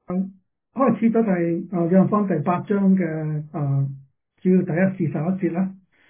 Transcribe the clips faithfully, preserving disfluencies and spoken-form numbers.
嗯開始咗第誒約翰福音第八章嘅誒主要第一至十一節啦。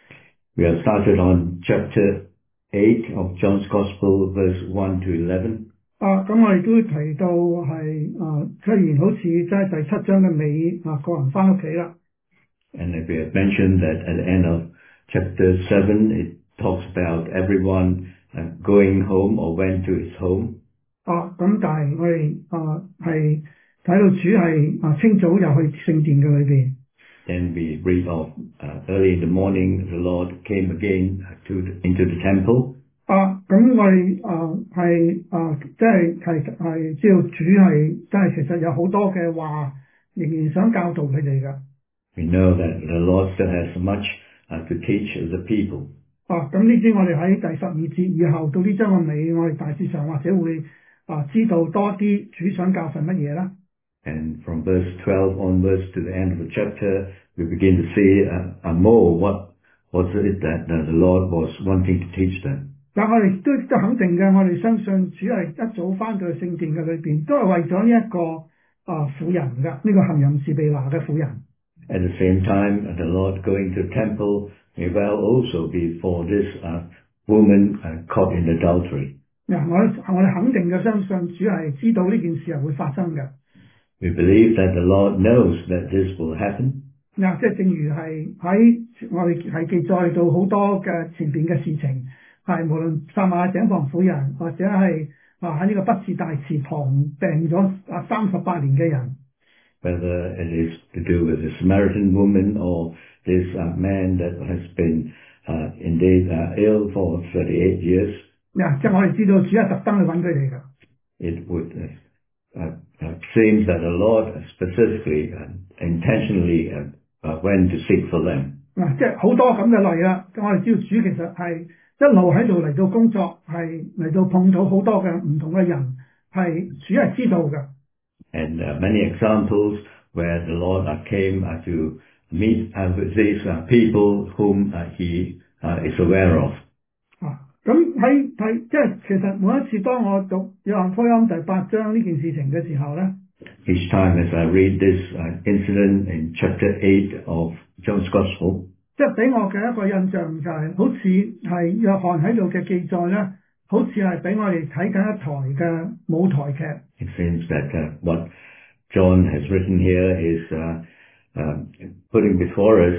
We have started on chapter eight of John's Gospel, verse one to eleven. 啊，咁我哋都提到係誒，雖然好似即係第七章嘅尾啊，個人翻屋企啦。 And we have mentioned that at the end of chapter seven, it talks about everyone uh, going home or went to his home. 啊，咁但係我哋啊係睇到主係啊清早又去聖殿嘅裏邊。 Then we read of uh, early in the morning, the Lord came again to the, into the temple. 啊，咁我哋啊係啊，即係係係知道主係即係其實有好多嘅話，仍然想教導佢哋㗎。 We know that the Lord still has much uh, to teach the people. 啊，咁呢啲我哋喺第十二節以後到呢章嘅尾，我哋大致上或者會啊知道多啲主想教訓乜嘢啦。 And from verse twelve onwards to the end of the chapter, we begin to see uh, uh, more what was it that, that the Lord was wanting to teach them. 但我哋都都肯定嘅，我哋相信主係一早翻到去聖殿嘅裏邊，都係為咗呢一個啊婦人㗎，呢、這個行淫時被拿嘅婦人。 At the same time, the Lord going to the temple may well also be for this uh, woman uh, caught in adultery. 嗱，我我哋肯定嘅相信主係知道呢件事係會發生嘅。 We believe that the Lord knows that this will happen. 嗱，即係正如係喺我哋係記載到好多嘅前邊嘅事情，係無論撒瑪井旁婦人，或者係啊喺呢個畢士大池旁病咗啊三十八年嘅人。 Whether it is to do with the Samaritan woman or this uh, man that has been uh, indeed uh, ill for thirty-eight years. 嗱，即係我哋知道主係特登去揾佢哋㗎。 It would uh, uh, uh, seems that the Lord specifically uh, intentionally uh, uh, went to seek for them. 嗱，即係好多咁嘅例啦。咁我哋知道主其實係一路喺度嚟到工作，係嚟到碰到好多嘅唔同嘅人，係主係知道嘅。 And uh, many examples where the Lord uh, came uh, to meet uh, with these uh, people whom uh, He uh, is aware of. 啊，咁喺睇即係其實每一次當我讀約翰福音第八章呢件事情嘅時候咧 Each time as I read this uh, incident in chapter eight of John's Gospel, 即係俾我嘅一個印象就係、是、好似係約翰喺度嘅記載咧，好似係俾我哋睇緊一台嘅舞台劇。 It seems that uh, what John has written here is uh, uh, putting before us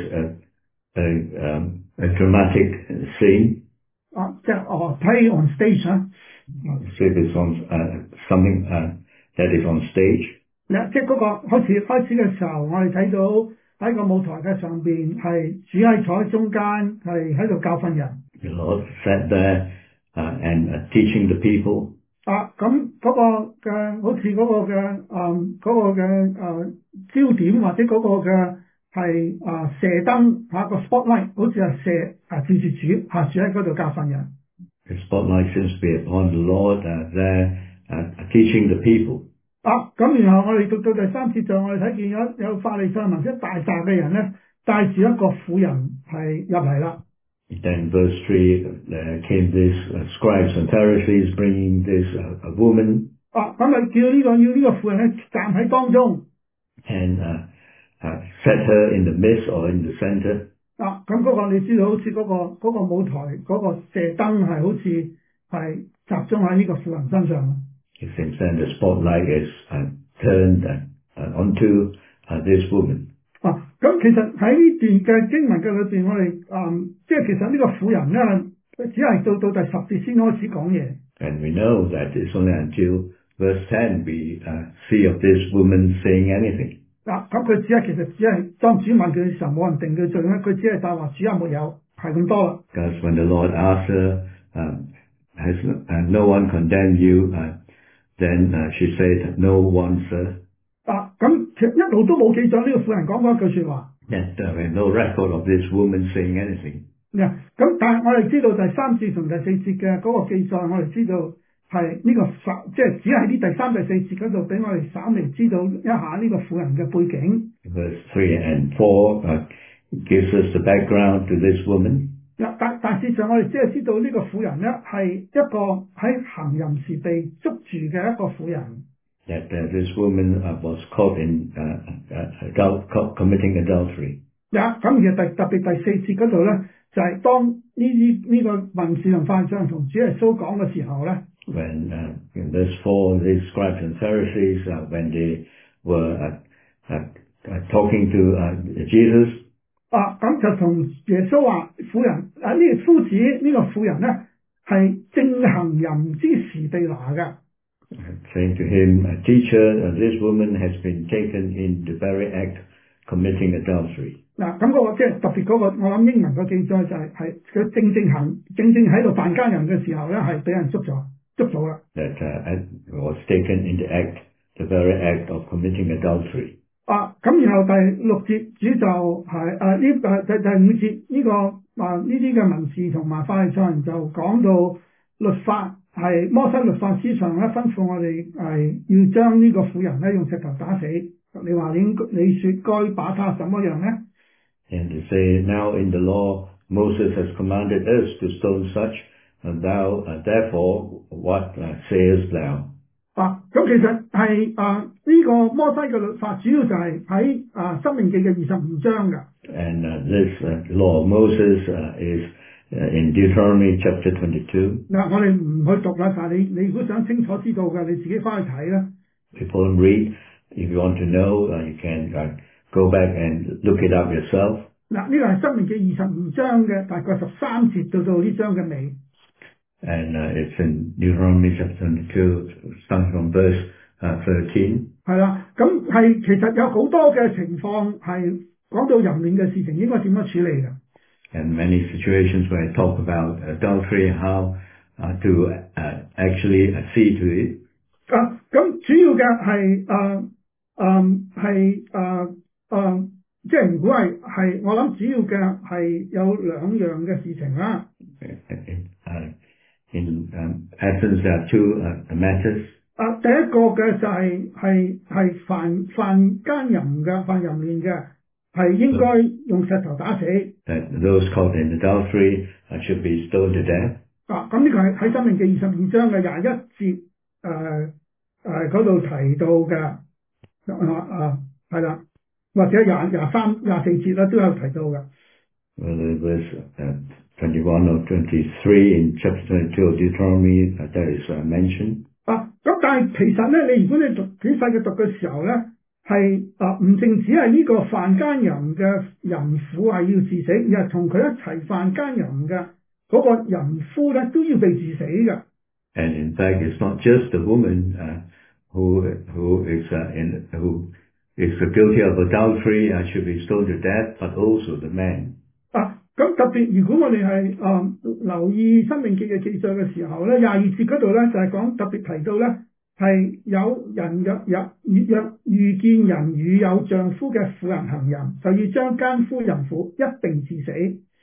a, a, um, a dramatic scene. 啊，即係哦 play on stage 啊。 So it is on uh, something uh, that is on stage. 嗱，即係嗰個開始開始嘅時候，我哋睇到喺個舞台嘅上邊係主喺坐喺中間，係喺度教訓人。 The Lord sat there uh, and uh, teaching the people. 啊，咁嗰個嘅好似嗰個嘅誒嗰個嘅誒焦點或者嗰個嘅係啊射燈嚇個 spotlight，好似係射啊照住主嚇住喺嗰度教訓人。 The spotlight seems to be upon the Lord uh, there uh, teaching the people. 啊，咁然後我哋讀到第三節就我哋睇見有有法利賽人一大紮嘅人咧，帶住一個婦人係入嚟啦。 Then verse three, there came this uh, scribes and Pharisees bringing this uh, a woman. 啊，咁啊叫呢、這個要呢個婦人咧站喺當中。 And uh, uh, set her in the midst or in the center. 啊，咁嗰個你知道好似嗰、那個嗰、那個舞台嗰、那個射燈係好似係集中喺呢個婦人身上。 It seems then the spotlight is uh, turned uh, uh, onto uh, this woman. 啊，咁其實喺呢段嘅經文嘅裏邊，我哋嗯，即係其實呢個婦人咧，只係到到第十節先開始講嘢。 And we know that it's only until verse ten we uh, see of this woman saying anything. 嗱，咁佢只係其實只係當主問佢嘅時候，冇人定佢罪咧，佢只係答話主有冇有，係咁多啦。 Because when the Lord asked her, uh, has uh, no one condemned you? Uh, then uh, she said, no one, sir. 啊，咁其實一路都冇記載呢個婦人講過一句説話。 Yet uh, we have no record of this woman saying anything. 嗱，咁但係我哋知道第三節同第四節嘅嗰個記載，我哋知道係呢、這個即係只係呢第三、第四節嗰度俾我哋稍微知道一下呢個婦人嘅背景。 Verse three and four uh, gives us the background to this woman. 嗱，但但事實上我哋只係知道呢個婦人咧係一個喺行淫時被捉住嘅一個婦人。 that uh, this woman uh, was caught in uh, uh, adult, committing adultery. 呀，咁而第特別第四節嗰度咧，就係、是、當呢啲呢個文士同法利賽人同主耶穌講嘅時候咧。 When uh, in verse four, these scribes and Pharisees, uh, when they were uh, uh, uh, talking to uh, Jesus. 啊，咁就同耶穌話：婦人啊，呢、這個夫子呢個婦人咧係正行淫之時被拿嘅。 Saying to him, Teacher, uh, this woman has been taken in the very act committing adultery. 嗱，咁嗰個即係特別嗰個，我諗英文個記載就係係佢正正行正正喺度犯奸淫嘅時候咧，係俾人捉咗捉咗啦。 That uh, was taken in the act, the very act of committing adultery. 啊，咁然後第六節主就係誒呢誒第第五節呢、這個啊呢啲嘅文士同埋法利賽人就講到律法係摩西律法之上咧，吩咐我哋係要將呢個婦人咧用石頭打死。你話你你說該把他怎麼樣咧？ And they say, now in the law, Moses has commanded us to stone such, and thou, uh, therefore, what uh, sayest thou? 啊，咁其實係啊呢個摩西嘅律法主要就係喺啊申命記嘅二十五章㗎。 And uh, this uh, law of Moses uh, is uh, in Deuteronomy chapter twenty-two. 嗱，我哋唔去讀啦，但係你你如果想清楚知道嘅，你自己翻去睇啦。 People read. If you want to know, uh, you can uh, go back and look it up yourself. 嗱，呢個係申命記二十五章嘅大概十三節到到呢章嘅尾。 And uh, it's in Deuteronomy chapter twenty-two, starting from verse uh, thirteen. 係啦，咁係其實有好多嘅情況係講到淫亂嘅事情應該點樣處理嘅。 And many situations where I talk about adultery, how uh, to uh, actually uh, see to it. 啊，咁主要嘅係誒誒係誒誒，即係如果係係我諗主要嘅係有兩樣嘅事情啦。 Uh, in um, essence, there are two uh, matters. 啊，第一個嘅就係係係犯犯奸淫嘅，犯淫亂嘅，係應該用石頭打死。 That those caught in adultery uh, should be stoned to death. 啊，咁呢個係喺申命記二十二章嘅廿一節誒誒嗰度提到嘅，啊啊係啦，或者廿廿三廿四節啦都有提到嘅。 Whether it was uh, twenty-one or twenty-three in chapter twenty-two of Deuteronomy, uh, that is uh, mentioned. 啊，咁但係其實咧，你如果你讀仔細嘅讀嘅時候咧，係啊唔淨止係呢個犯奸淫嘅淫婦係要致死，而係同佢一齊犯奸淫嘅嗰個淫夫咧都要被致死嘅。 And in fact, it's not just the woman uh, who who is uh, in who is guilty of adultery and uh, should be stoned to death, but also the man. 啊，咁特別如果我哋係啊留意申命記嘅記載嘅時候咧，廿二節嗰度咧就係、是、講特別提到咧係有人若若若遇見人與有丈夫嘅婦人行淫，就要將奸夫淫婦一定致死。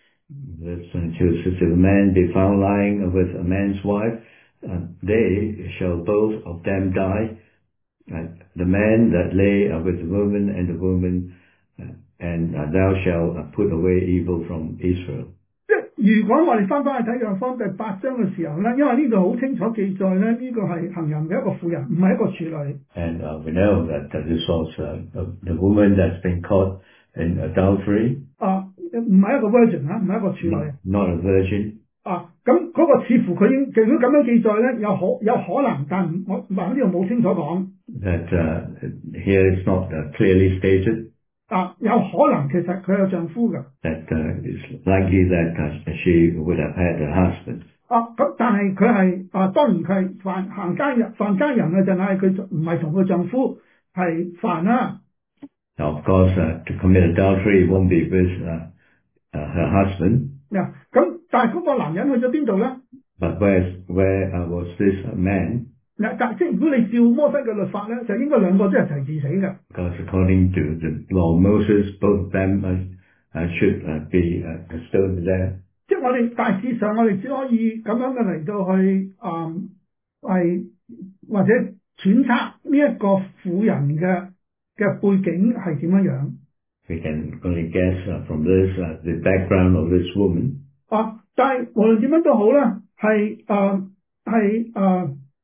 Verse twenty-two says, if a man be found lying with a man's wife, uh, they shall both of them die. Uh, the man that lay uh, with the woman, and the woman, uh, and uh, thou shalt uh, put away evil from Israel. 即係如果我哋翻返去睇約方第八章嘅時候咧，因為呢度好清楚記載咧，呢、這個係行淫嘅一個婦人，唔係一個處女。 And uh, we know that uh, this was uh, the woman that's been caught in adultery. 啊， 唔係一個 virgin 嚇，唔係一個處女。 Not a virgin. 啊，咁嗰個似乎佢應，如果咁樣記載咧，有可有可能，但唔我嗱呢度冇清楚講。 That uh, here it's not uh, clearly stated. 啊，有可能其實佢有丈夫㗎。 That uh, it's likely that uh, she would have had a husband. 啊，咁但係佢係啊，當然佢係犯行奸淫犯奸淫嘅陣係佢唔係同佢丈夫係犯啦。 Now of course uh, to commit adultery won't be with uh, uh, her husband. 嗱，咁但係嗰個男人去咗邊度咧 ？But where where uh, was this man？ 嗱，但即係如果你照摩西嘅律法咧，就應該兩個都係齊致死嘅。 Because according to the law of Moses, both of them uh, uh, should uh, be uh, stoned to death. 即係我哋大致上，我哋只可以咁樣嘅嚟到去啊，係、嗯、或者揣測呢一個婦人嘅嘅背景係點樣樣。 We can only guess uh, from this uh, the background of this woman. 啊，但係無論點樣都好啦，係誒係誒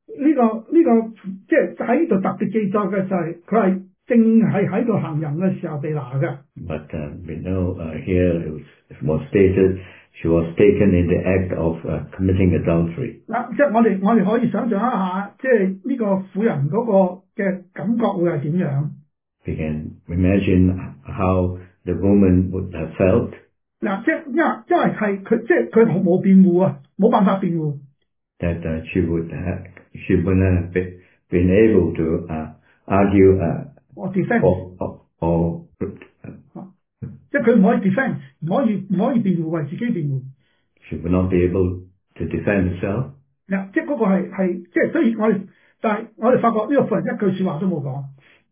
呢、個呢、個即係喺呢度特別記載嘅就係佢係正係喺度行淫嘅時候被拿嘅。 But uh, we know uh, here it was, it was stated she was taken in the act of uh, committing adultery. 嗱，即係我哋我哋可以想象一下，即係呢個婦人嗰個嘅感覺會係點樣？ We can imagine how the woman would have felt. 嗱，即係因為因為係佢即係佢毫無辯護啊，冇辦法辯護。 That uh, she would have, she wouldn't have be, been able to uh, argue uh, or defense or, or, or uh, 即係佢唔可以 defense， 唔可以唔可以辯護為自己辯護。 she would not be able to defend herself. 嗱，即係嗰個係係即係，所以我哋但係我哋發覺呢個婦人一句説話都冇講。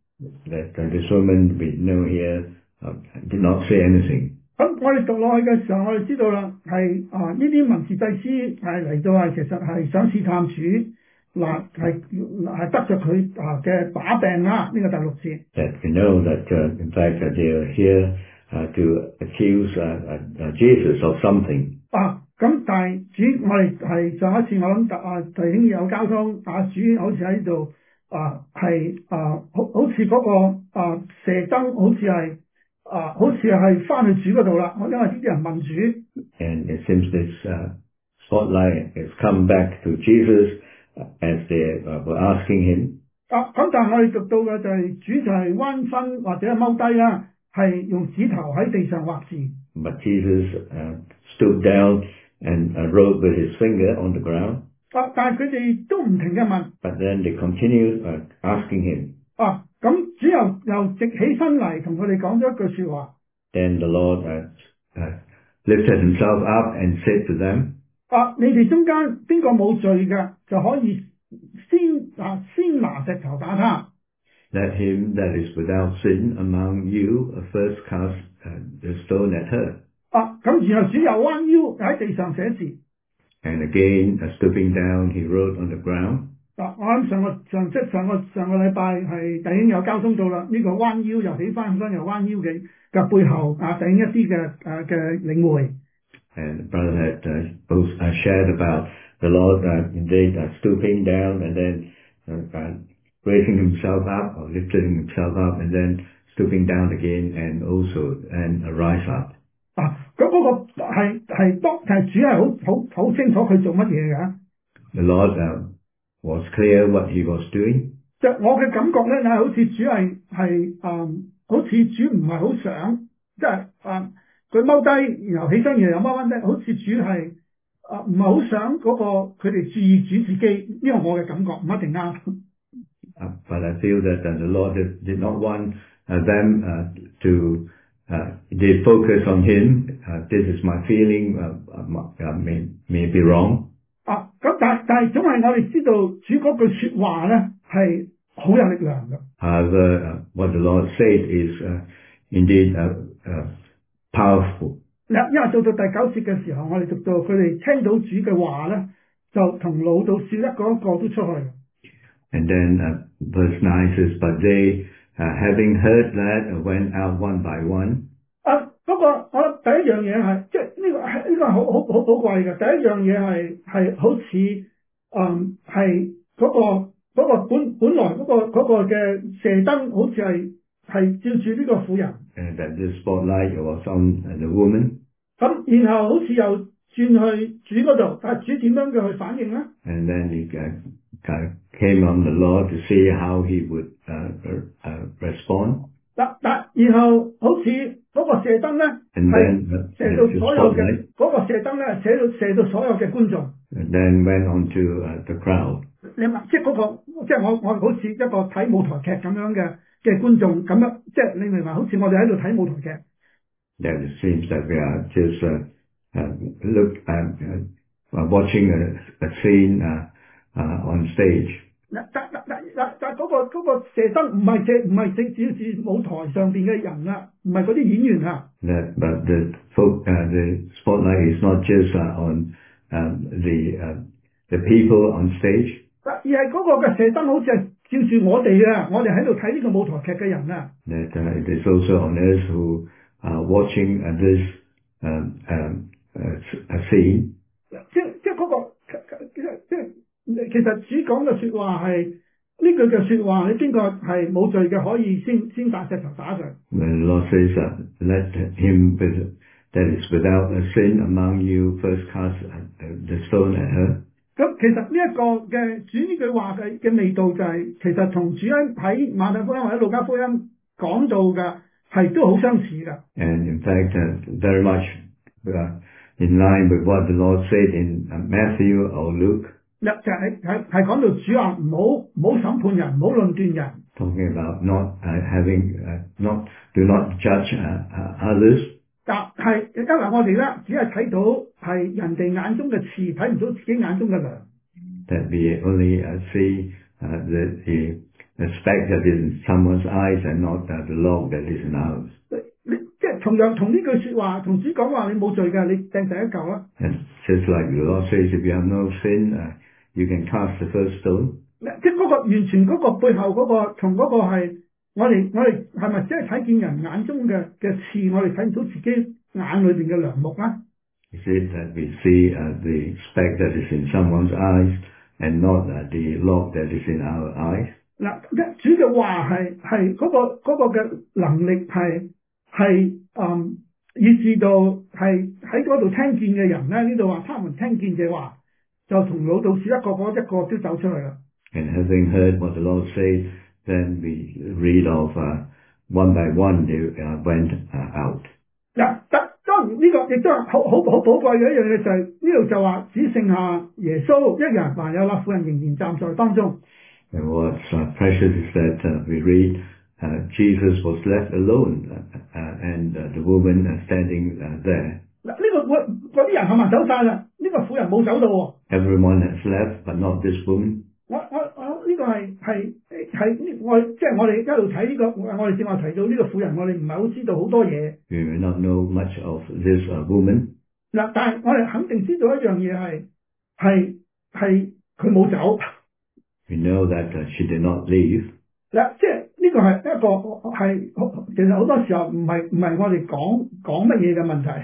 That uh, this woman we know here uh, did not say anything. 咁我哋讀落去嘅時候，我哋知道啦，係啊呢啲文士祭司係嚟到係其實係想試探主，嗱係係得着佢啊嘅把柄啦。呢、這個第六節。 That we know that uh, in fact that they are here uh, to accuse uh, uh, Jesus of something. 啊，咁但係主我哋係上一次我諗啊弟兄有交通啊，主好似喺度啊係啊好好似嗰、那個啊射燈好似係。啊，好似係翻去主嗰度啦，因為呢啲人問主。 And it seems this uh, spotlight has come back to Jesus as they uh, were asking him. 啊，咁但係我哋讀到嘅就係、是、主就係彎身或者踎低啦，係用指頭喺地上畫字。 But Jesus uh, stooped down and uh, wrote with his finger on the ground. 啊，但係佢哋都唔停嘅問。 But then they continued uh, asking him. 啊，咁主又又直起身嚟同佢哋講咗一句説話。 Then the Lord uh, uh, lifted himself up and said to them. 啊，你哋中間邊個冇罪嘅，就可以先啊先拿石頭打他。 Let him that is without sin among you first cast uh, the stone at her. 啊，咁然後主又彎腰喺地上寫字。 And again, uh, stooping down, he wrote on the ground. 嗱，我諗上個上即上個上個禮拜係弟兄有交通到啦，呢、這個彎腰又起翻身又彎腰嘅嘅背後啊，弟兄一啲嘅誒嘅領會。 And brother had uh, both uh, shared about the Lord uh, indeed uh, stooping down and then uh, uh, raising himself up or lifting himself up and then stooping down again and also and uh, rise up. 啊，咁嗰個係係當係主係好好好清楚佢做乜嘢嘅。 The Lord uh, was clear what he was doing. 即係我嘅感覺咧，係好似主係係誒，好似主唔係好想，即係誒佢踎低，然後起身，然後又踎翻低，好似主係誒唔係好想嗰、那個佢哋注意主自己，呢個我嘅感覺唔一定啱。 Uh, but I feel that uh, the Lord did, did not want uh, them uh, to uh, they focus on him. Uh, this is my feeling. Uh, uh, may may be wrong. 啊，咁但但係總係我哋知道主嗰句説話咧係好有力量嘅。 However, uh, what the Lord said is uh, indeed uh, uh, powerful. 嗱，因為到到第九節嘅時候，我哋讀到佢哋聽到主嘅話咧，就同老到少一個一個都出去。 And then uh, verse nine says, but they uh, having heard that went out one by one. 啊，嗰、那個我第一樣嘢係即係呢個係呢、這個好好好寶貴嘅。第一樣嘢係係好似誒係嗰個。嗰個本本來嗰、那個嗰、那個嘅射燈好似係係照住呢個婦人， And that the spotlight was on the woman. 咁然後好似又轉去主嗰度，但係主點樣嘅去反應咧 And then he uh, kind of came on the Lord to see how he would uh, uh, respond. 嗱嗱，然後好似嗰個射燈咧 And 係 then 射到所有嘅嗰個射燈咧，射到射到所有嘅觀眾。 And then went on to uh, the crowd. 你話即係嗰個，即係我我好似一個睇舞台劇咁樣嘅嘅觀眾咁樣，即係你明白？好似我哋喺度睇舞台劇。 That it seems that we are just uh, uh, look uh, uh, watching a, a scene uh, uh, on stage. 嗱嗱嗱嗱嗱嗰個嗰個射燈唔係射唔係只只是舞台上邊嘅人啊，唔係嗰啲演員啊。 That but the folk, uh, the spotlight is not just uh, on um, the uh, the people on stage. 而係嗰個嘅射燈好似係照住我哋啊，我哋喺度睇呢個舞台劇嘅人啊。 That uh, it is also on us who are watching uh, this um, um, uh, scene. 即即係嗰個即係即係其實主講嘅説話係呢句嘅説話，你邊個係冇罪嘅，可以先先打石頭打佢。 When the Lord says, uh, let him with, that is without a sin among you first cast uh, the stone at her. 咁其實呢一個嘅主呢句話嘅嘅味道就係、是，其實同主喺喺馬太福音或者路加福音講到嘅係都好相似㗎。 And in fact, uh, very much uh, in line with what the Lord said in uh, Matthew or Luke. 就係係係講到主話唔好唔好審判人，唔好論斷人。 Talking about not uh, having, uh, not do not judge uh, uh, others. 但係因為我哋咧只係睇到係人哋眼中嘅刺，睇唔到自己眼中嘅梁。 That we only uh, see uh, the, the, the speck that is in someone's eyes and not uh, the log that is in ours. 你即係同樣同呢句説話，同主講話你冇罪嘅，你掟第一嚿啦。 And just like the Lord says, if you have no sin, uh, you can cast the first stone. 即係嗰個完全嗰個背後嗰、嗰個同嗰個係我哋我哋係咪只係睇見人眼中嘅嘅刺，我哋睇唔到自己眼裏邊嘅梁木啦？ Is it that we see uh, the speck that is in someone's eyes and not uh, the log that is in our eyes? 嗱，主嘅話係係嗰個嗰、嗰個嘅能力係係嗯，以至到係喺嗰度聽見嘅人咧，呢度話他們聽見嘅話，就同老道士一個個一個都走出嚟啦。 And having heard what the Lord said, then we read of uh, one by one they uh, went uh, out. 嗱，當然呢個亦都係好好好寶貴嘅一樣嘢，就係呢度就話只剩下耶穌一人，還有那婦人仍然站在當中。 And what's uh, precious is that uh, we read uh, Jesus was left alone uh, uh, and uh, the woman uh, standing uh, there. 嗱，呢個嗰啲人係咪走晒啦？呢個婦人冇走到喎。 Everyone has left, but not this woman. 我我我呢個係係係我即係我哋一路睇呢個，我哋正話提到呢個婦人，我哋唔係好知道好多嘢。 We may not know much of this uh, woman. 嗱，但係我哋肯定知道一樣嘢係係係佢冇走。 We know that uh, she did not leave. 嗱，即係呢個係一個係其實好多時候唔係唔係我哋講講乜嘢嘅問題。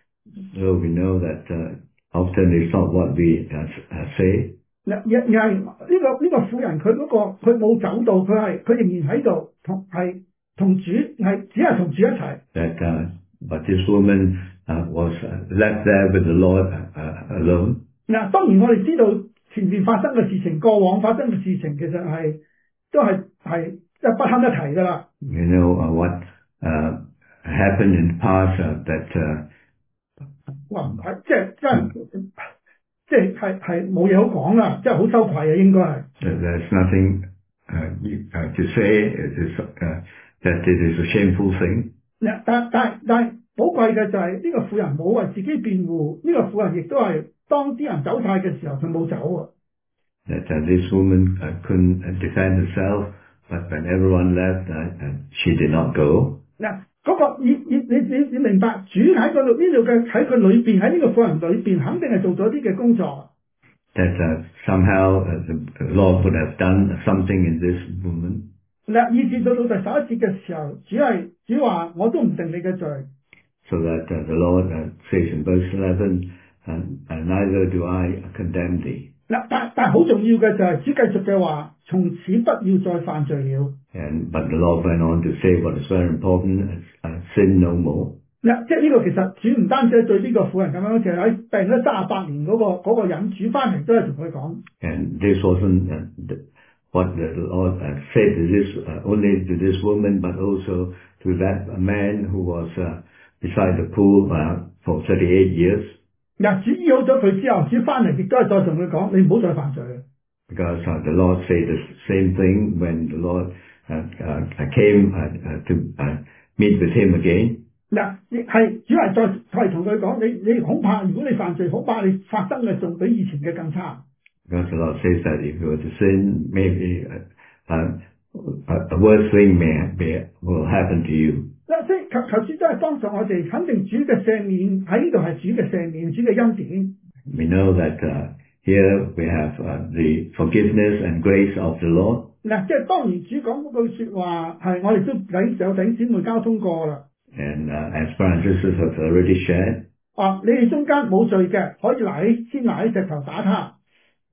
So we know that uh, often it's not what we uh, uh, say. 嗱，亦係呢個呢個婦人佢嗰個佢冇走到，佢係佢仍然喺度同係同主係只係同主一齊。 That uh, but this woman uh, was uh, left there with the Lord uh, uh, alone. 嗱，當然我哋知道前面發生嘅事情，過往發生嘅事情，其實係都係係即係不堪一提㗎啦。 You know uh, what uh, happened in the past uh, that. Uh, 哇！唔係即係真係即係係係冇嘢好講啦，即係好羞愧啊，應該係。 There's nothing uh, uh, to say. It is, uh, that it is a shameful thing. 嗱，但但但係寶貴嘅就係呢個婦人冇為自己辯護，呢、這個婦人亦都係當啲人走晒嘅時候，佢冇走啊。 That uh, this woman uh, couldn't defend herself, but when everyone left, uh, uh, she did not go. 嗱，嗰個你你你你你明白，主喺嗰度呢度嘅喺佢裏邊喺呢個婦人裏邊，肯定係做咗啲嘅工作。 That uh, somehow uh, the Lord would have done something in this woman. 嗱，以至到到第十一節嘅時候，主係主話我都唔定你嘅罪。 So that uh, the Lord uh, says in verse eleven, uh, uh, neither do I condemn thee. 嗱，但但係好重要嘅就係主繼續嘅話，從此不要再犯罪了。 And but the Lord went on to say what is very important: uh, sin no more. 嗱，即係呢個其實主唔單止係對呢個婦人咁樣，其實喺病咗三十八年嗰、那個嗰、那個人，主翻嚟都係同佢講。 And this wasn't uh, the, what the Lord uh, said to this uh, only to this woman, but also to that man who was uh, beside the pool uh, for thirty-eight years. 嗱，主醫好咗佢之後，主翻嚟亦都係再同佢講：你唔好再犯罪。 Because uh, the Lord said the same thing when the Lord uh, uh, came uh, uh, to uh, meet with him again. 嗱，亦係主係再係同佢講：你你恐怕如果你犯罪，恐怕你發生嘅仲比以前嘅更差。 Because the Lord says that if you were to sin, maybe uh, uh, a worse thing may, may will happen to you. 嗱，即係求求主都係幫助我哋，肯定主嘅赦免喺呢度係主嘅赦免，主嘅恩典。 We know that uh, here we have uh, the forgiveness and grace of the Lord. 嗱，即係當然主講嗰句説話係我哋都喺有弟兄姊妹交通過啦。 And uh, as brothers and sisters have already shared. 啊，你哋中間冇罪嘅，可以拿起先拿起石頭打他。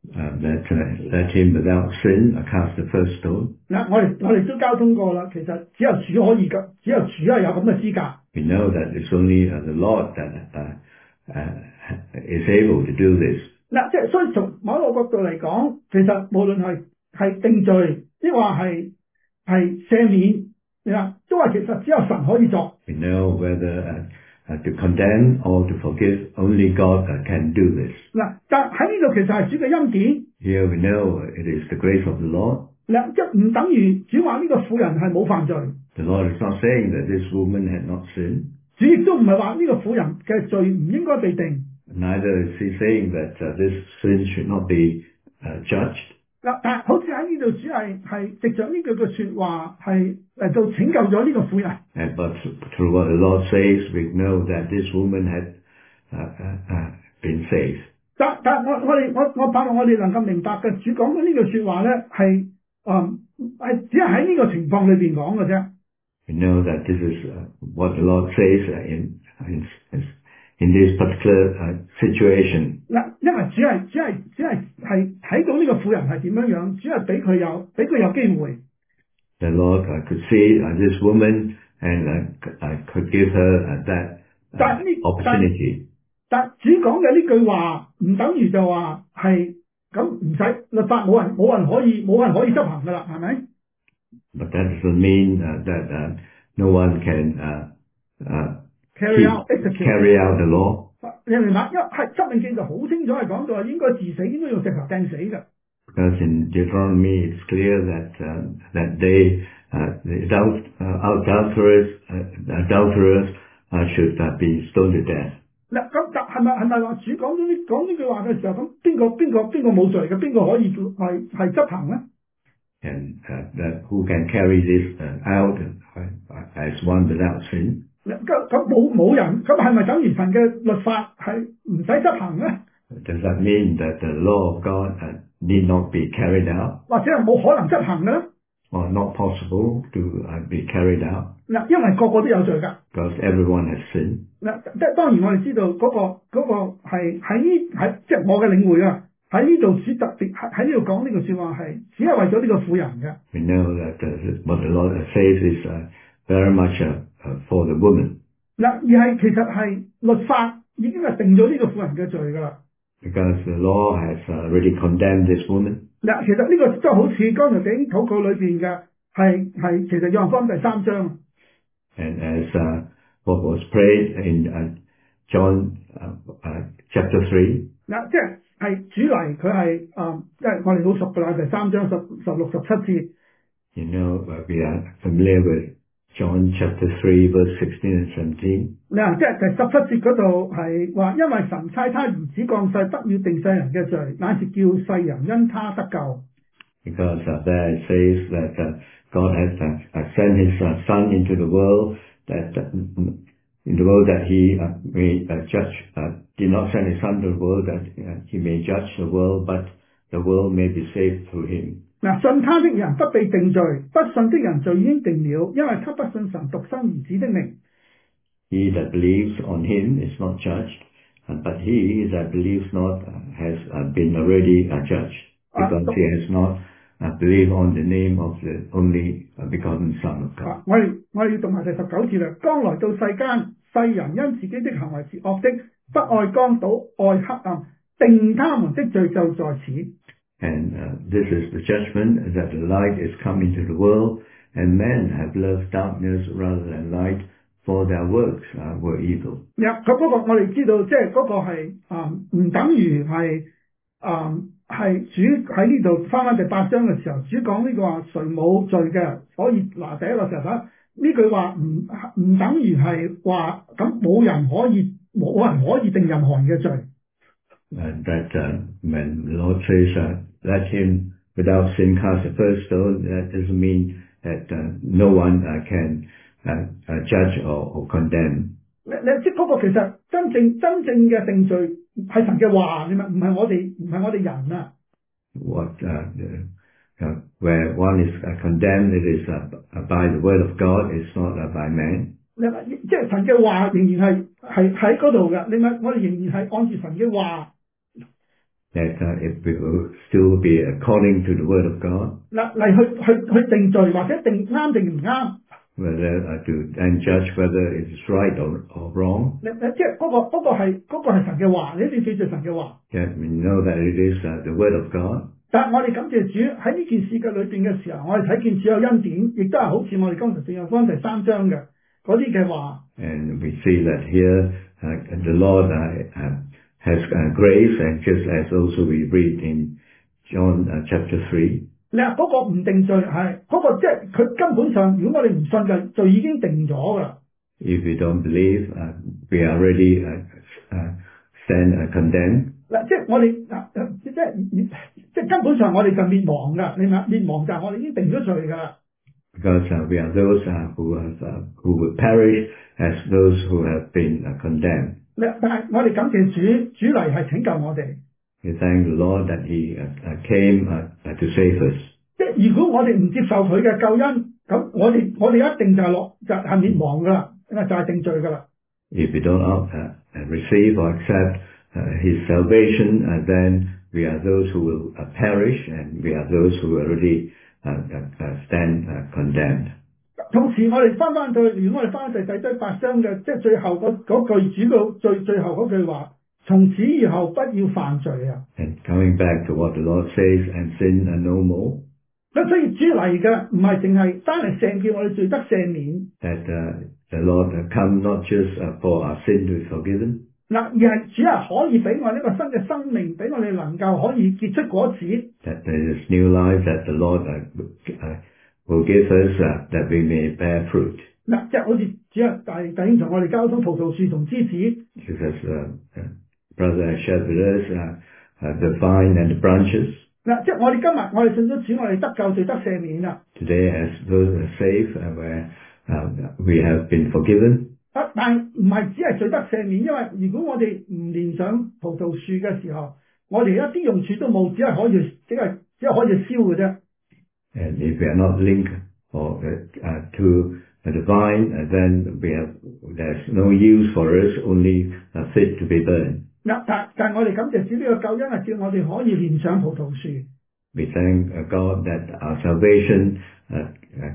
uh, that uh, let him without sin uh, cast the first stone. 嗱，我哋我哋都交通過啦，其實只有主可以㗎，只有主係有咁嘅資格。 We know that it's only uh, the Lord that uh, uh, is able to do this. 嗱，即係所以從某一個角度嚟講，其實無論係係定罪，抑或係係赦免，啊，都話其實只有神可以作。 We know whether uh, uh, to condemn or to forgive, only God uh, can do this. 嗱，但喺呢度其實係主嘅恩典。 Here we know it is the grace of the Lord. 嗱，即係唔等於主話呢個婦人係冇犯罪。 The Lord is not saying that this woman had not sinned. 主亦都唔係話呢個婦人嘅罪唔應該被定。 Neither is he saying that uh, this sin should not be uh, judged. 嗱，但係好似喺呢度主係係藉着呢句嘅説話係嚟到拯救咗呢個婦人。 And, but through what the Lord says, we know that this woman had uh, uh, uh, been saved. 但但我我哋我我盼望我哋能夠明白嘅，主講緊呢句説話咧係誒係只係喺呢個情況裏邊講嘅啫。 We know that this is uh, what the Lord says uh, in, in in this particular uh, situation. 嗱，因為主係主係主係係睇到呢個婦人係點樣樣，主係俾佢有俾佢有機會。 The Lord uh, could see uh, this woman and uh, uh, could give her uh, that uh, opportunity. 但主講嘅呢句話唔等於就話係咁唔使律法冇人冇人可以冇人可以執行㗎啦，係咪？ But that doesn't mean uh, that uh, no one can uh, uh, carry keep, out execute carry out the law. 你明白？因為係申命記就好清楚係講到係應該治死，應該用石頭掟死嘅。 Because in Deuteronomy it's clear that uh, that they uh, the adult, uh, adulterers uh, adulterers uh, should uh, be stoned to death. 嗱，咁但係咪係咪話主講咗呢講呢句話嘅時候，咁邊個邊個邊個冇罪嘅，邊個可以係係執行咧？ And uh, that who can carry this uh, out uh, as one without sin? 咁咁冇冇人，咁係咪等於神嘅律法係唔使執行咧？ Does that mean that the law of God uh, need not be carried out? 或者係冇可能執行嘅咧？ Or not possible to uh, be carried out? 嗱，因為個個都有罪㗎。 Because everyone has sinned. 嗱，即係當然我哋知道嗰、嗰個嗰、嗰個係喺呢喺即係我嘅領會啊，喺呢度只特別喺喺呢度講呢句説話係只係為咗呢個婦人嘅。 We know that uh, what the Lord says is uh, very much uh, uh, for the woman. 嗱，而係其實係律法已經係定咗呢個婦人嘅罪㗎啦。 Because the law has uh, already condemned this woman. 嗱，其實呢個都好似剛才喺禱告裏邊嘅係係其實約翰福音第三章。 And as uh, what was prayed in uh, John uh, uh, chapter three. 嗱，即係係主嚟，佢係誒，即係我哋好熟㗎啦，第三章十十六十七節。 You know, uh, we are familiar with John chapter three, verse sixteen and seventeen. 嗱，即係第十七節嗰度係話，因為神差他兒子降世，不要定世人嘅罪，乃是叫世人因他得救。 Because uh, there it says that uh, God has uh, sent His uh, Son into the world, that uh, in the world that He uh, may uh, judge. Uh, did not send His Son to the world that uh, He may judge the world, but the world may be saved through Him. 嗱，信他的人不被定罪，不信的人罪已經定了，因為他不信神獨生兒子的名。 He that believes on Him is not judged, uh, but he that believes not uh, has uh, been already uh, judged, because he has not uh, believed on the name of the only uh, begotten Son of God. 我哋我哋要讀埋第十九節啦。剛來到世間，世人因自己的行為是惡的，不愛光倒愛黑暗，定他們的罪就在此。 And uh, this is the judgment, that the light is come into the world, and men have loved darkness rather than light, for their works uh, were evil. 咁嗰個我哋知道，即係嗰個係啊，唔等於係啊係主喺呢度翻翻第八章嘅時候，主講呢個話誰冇罪嘅，所以嗱第一個時候睇呢句話唔唔等於係話咁冇人可以冇人可以定任何人嘅罪。 And that uh, when the Lord says, uh, let him without sin cast the first stone, that doesn't mean that uh, no one uh, can uh, uh, judge or, or condemn. 你你即嗰個其實真正真正嘅定罪係神嘅話，你咪唔係我哋唔係我哋人啊。 What uh, the, uh, where one is uh, condemned, it is uh, by the word of God, it's not uh, by man. 你咪即係神嘅話仍然係係喺嗰度嘅，你咪我哋仍然係按住神嘅話。 that uh, it will still be according to the Word of God, 嗱嚟去去去定罪或者定啱定唔啱。 whether uh, to and judge whether it's right or, or wrong. 你你即係嗰個嗰個係嗰個係神嘅話，你一定要記住神嘅話。 That we know that it is uh, the Word of God. 但係我哋感謝主喺呢件事嘅裏邊嘅時候，我哋睇見主有恩典，亦都係好似我哋今日正有關第三章嘅嗰啲嘅話。 And we see that here uh, the Lord uh, uh, has uh, grace, and just as also we read in John uh, chapter three. 你話嗰個唔定罪係嗰個即係佢根本上，如果我哋唔信嘅罪已經定咗㗎啦。 If we don't believe, uh, we are already uh, uh, stand uh, condemned. 嗱，即係我哋嗱，即係即係根本上我哋就滅亡㗎，你明嘛？滅亡就係我哋已經定咗罪㗎啦。 Because uh, we are those uh, who have, uh, who will perish as those who have been uh, condemned. 但係我哋感謝主，主嚟係拯救我哋。 We thank the Lord that He uh, uh, came uh, uh, to save us. 即係如果我哋唔接受佢嘅救恩，咁我哋我哋一定就係落就係滅亡㗎啦，就係定罪㗎啦。 If we don't uh, uh, receive or accept uh, His salvation, uh, then we are those who will uh, perish, and we are those who already uh, uh, stand uh, condemned. 同時我哋翻翻到，如果我哋翻到第第第八章嘅，即係最後嗰嗰句主嘅最最後嗰句話，從此以後不要犯罪啊。 And coming back to what the Lord says, and sin uh, no more. 咁所以主嚟嘅唔係淨係單嚟赦叫我哋罪得赦免。 That uh, the Lord uh, come not just uh, for our sin to be forgiven. 嗱，而係主係可以俾我哋一個新嘅生命，俾我哋能夠可以結出果子。 That there is new life that the Lord uh, uh, will give us uh, that we may bear fruit. 嗱，即係好似主啊，大弟兄同我哋交通葡萄樹同枝子。 Because uh, uh, brother shared with us uh, uh, the vine and the branches. 嗱，即係我哋今日我哋信咗主，我哋得救罪得赦免啦。 Today, as those are saved, uh, where uh, we have been forgiven. 啊，但係唔係只係罪得赦免，因為如果我哋唔連上葡萄樹嘅時候，我哋一啲用處都冇，只係可以只係只係可以燒嘅啫。 And if we are not linked or uh, uh, to uh, the vine, uh, then we have there's no use for us, only uh, fit to be burned. 嗱，但但係我哋感謝主呢個救恩係叫我哋可以連上葡萄樹。 We thank uh, God that our salvation uh, uh,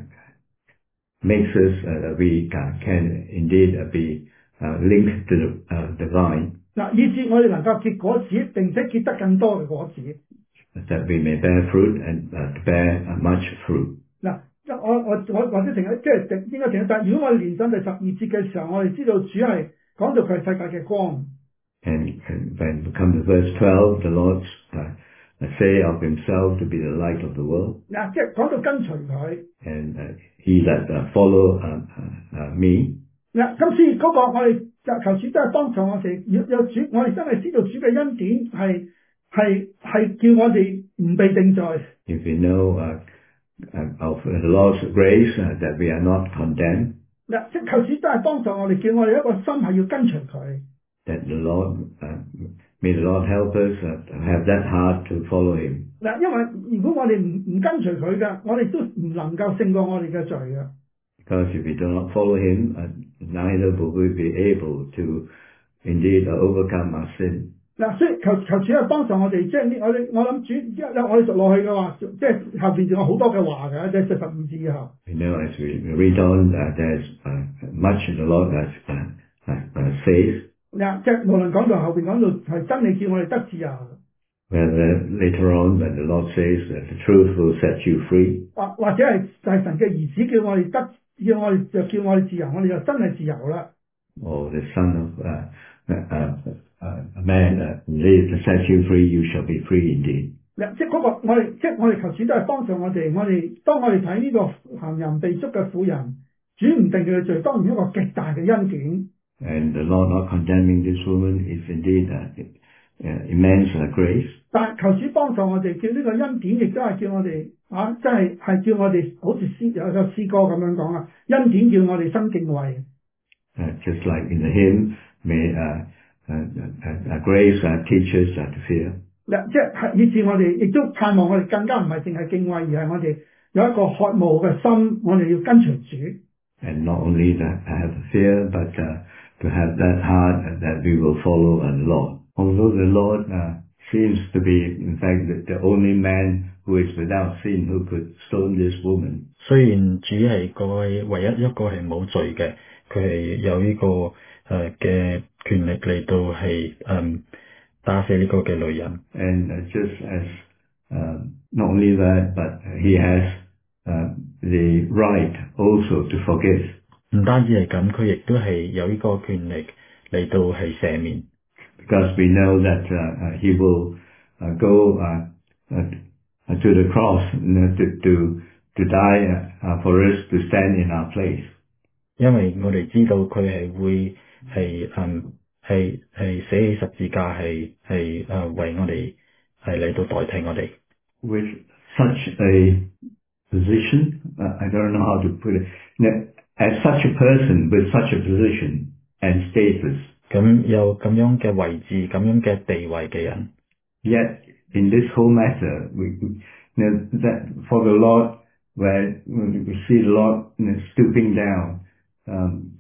makes us uh, that we can, can indeed uh, be uh, linked to the, uh, the vine. 嗱，以致我哋能夠結果子，並且結得更多嘅果子。 That we may bear fruit and uh, bear uh, much fruit. 嗱，我我我或者停喺即係應該停喺，但係如果我哋連上第十二節嘅時候，我哋知道主係講到佢係世界嘅光。 And, and when we come to verse twelve, the Lord uh, say of Himself to be the light of the world. 嗱，即係講到跟隨佢。 And uh, He that uh, follow uh, uh, me. 嗱，咁所以嗰個我哋就求主都係幫助我哋，有有主，我哋真係知道主嘅恩典係係係叫我哋唔被定罪。 If we know uh, uh, of the Lord's grace uh, that we are not condemned. 嗱，即係求主都係幫助我哋，叫我哋一個心係要跟隨佢。 That the Lord uh, may the Lord help us uh, to have that heart to follow Him. 嗱，因為如果我哋唔唔跟隨佢嘅，我哋都唔能夠勝過我哋嘅罪嘅。 Because if we do not follow Him, uh, neither will we be able to indeed uh, overcome our sin. 嗱，所以求求主係幫助我哋，即係呢，我哋我諗主一我哋讀落去嘅話，即係後邊仲有好多嘅話嘅，即係四十五字以後。 You know, as we read on, uh, there's uh, much the Lord has uh, uh, says. 嗱，即係無論講到後邊講到係真理叫我哋得自由。 Whether later on when the Lord says that the truth will set you free. 或或者係就係神嘅兒子叫我哋得，叫我哋就叫我哋自由，我哋就真係自由啦。 Or the Son of uh, uh, uh, a man uh, live to set you free, you shall be free indeed. 嗱，即係嗰個我哋，即係我哋求主都係幫助我哋。我哋當我哋睇呢個行淫被捉嘅婦人，主唔定佢嘅罪，當然一個極大嘅恩典。 And the Lord not condemning this woman is indeed uh, uh, immense uh, grace. 但係求主幫助我哋，叫呢個恩典亦都係叫我哋啊，即係係叫我哋好似詩有首詩歌咁樣講啊，恩典叫我哋生敬畏。 Uh, just like in the hymn, may uh, uh, uh, uh, grace uh, teach us uh, to fear. 嗱，即係以致我哋亦都盼望我哋更加唔係淨係敬畏，而係我哋有一個渴慕嘅心，我哋要跟隨主。 And not only that I have fear, but uh, to have that heart that we will follow the Lord. Although the Lord uh, seems to be, in fact, the, the only man who is without sin who could stone this woman. 雖然主係嗰位唯一一個係冇罪嘅，佢係有呢、這個誒嘅、呃、權力嚟到係誒打死呢個嘅女人。 And uh, just as uh, not only that, but he has uh, the right also to forgive. 唔單止係咁，佢亦都係有呢個權力嚟到係赦免。 Because we know that uh, uh, he will uh, go uh, uh, to the cross, you know, to, to, to die uh, for us to stand in our place. 因為我哋知道佢係會係誒係係寫起十字架係係誒為我哋係嚟到代替我哋。 With such a position, uh, I don't know how to put it, as such a person with such a position and status. 咁有咁樣嘅位置、咁樣嘅地位嘅人。 Yet in this whole matter, we, we you know, that for the Lord, where we see the Lord, you know, stooping down, um,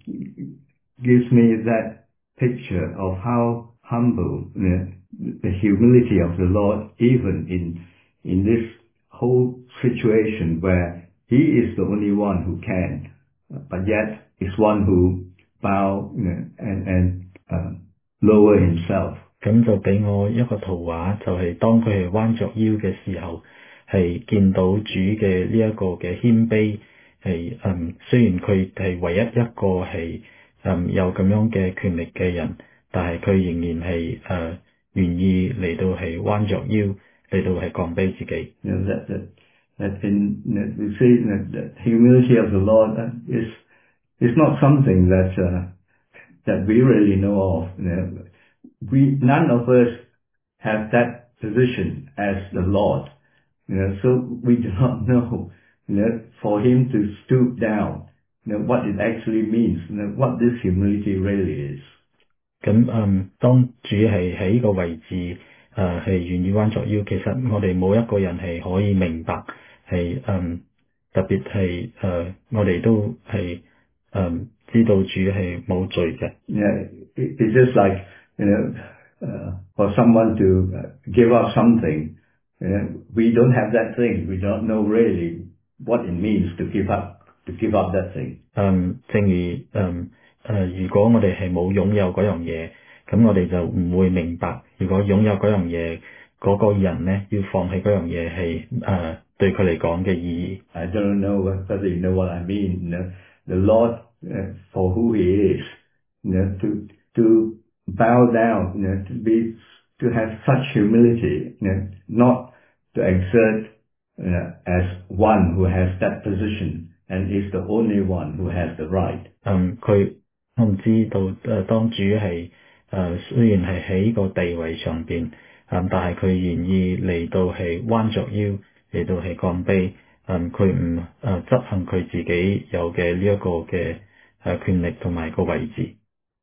gives me that picture of how humble, you know, the humility of the Lord, even in in this whole situation where He is the only one who can, but yet is one who bow, you know, and and uh, lower himself. 咁就俾我一個圖畫，就係、是、當佢係彎着腰嘅時候，係見到主嘅呢一個嘅謙卑，係嗯雖然佢係唯一一個係嗯有咁樣嘅權力嘅人，但係佢仍然係誒願意嚟到係彎着腰嚟到係降卑自己。 You know, that, that, that in, that we see that, that humility of the Lord is is not something that uh, that we really know of. You know, we none of us have that position as the Lord. You know, so we do not know, you know, for him to stoop down, you know, what it actually means, you know, what this humility really is. 咁嗯，當主係喺呢個位置，誒係願意彎着腰，其實我哋冇一個人係可以明白，係嗯特別係誒我哋都係嗯知道主係冇罪嘅。 Yeah, it, it's just like, you know, uh, for someone to uh, give up something, you know, we don't have that thing. We don't know really what it means to give up, to give up that thing. 嗯，正如嗯誒、呃，如果我哋係冇擁有嗰樣嘢，咁我哋就唔會明白，如果擁有嗰樣嘢，嗰、那個人咧要放棄嗰樣嘢係誒對佢嚟講嘅意義。 I don't know whether you know what I mean. You know, the Lord, uh, for who He is, you know, to to bow down, you know, to be to have such humility, you know, not to exert, you know, as one who has that position and is the only one who has the right. 嗯，佢我唔知道誒、呃，當主係誒、呃、雖然係喺個地位上邊，嗯，但係佢願意嚟到係彎着腰嚟到係降卑，嗯，佢唔誒執行佢自己有嘅呢一個嘅誒權力同埋個位置。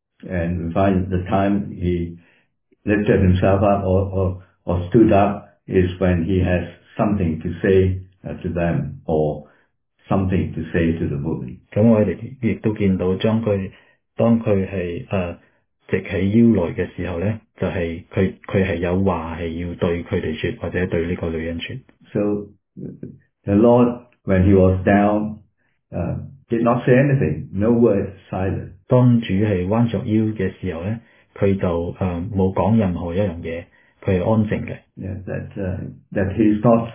And we find the time he lifted himself up or, or, or stood up is when he has something to say uh, to them or something to say to the woman. 咁我哋亦都見到，將佢當佢係誒直起腰來嘅時候咧，就係佢佢係有話係要對佢哋説，或者對呢個女人説。 So the Lord, when he was down, uh, did not say anything, no word, silent. 當主係彎着腰嘅時候咧，佢就誒冇講任何一樣嘢，佢係安靜嘅。 Yeah, that uh, that he's not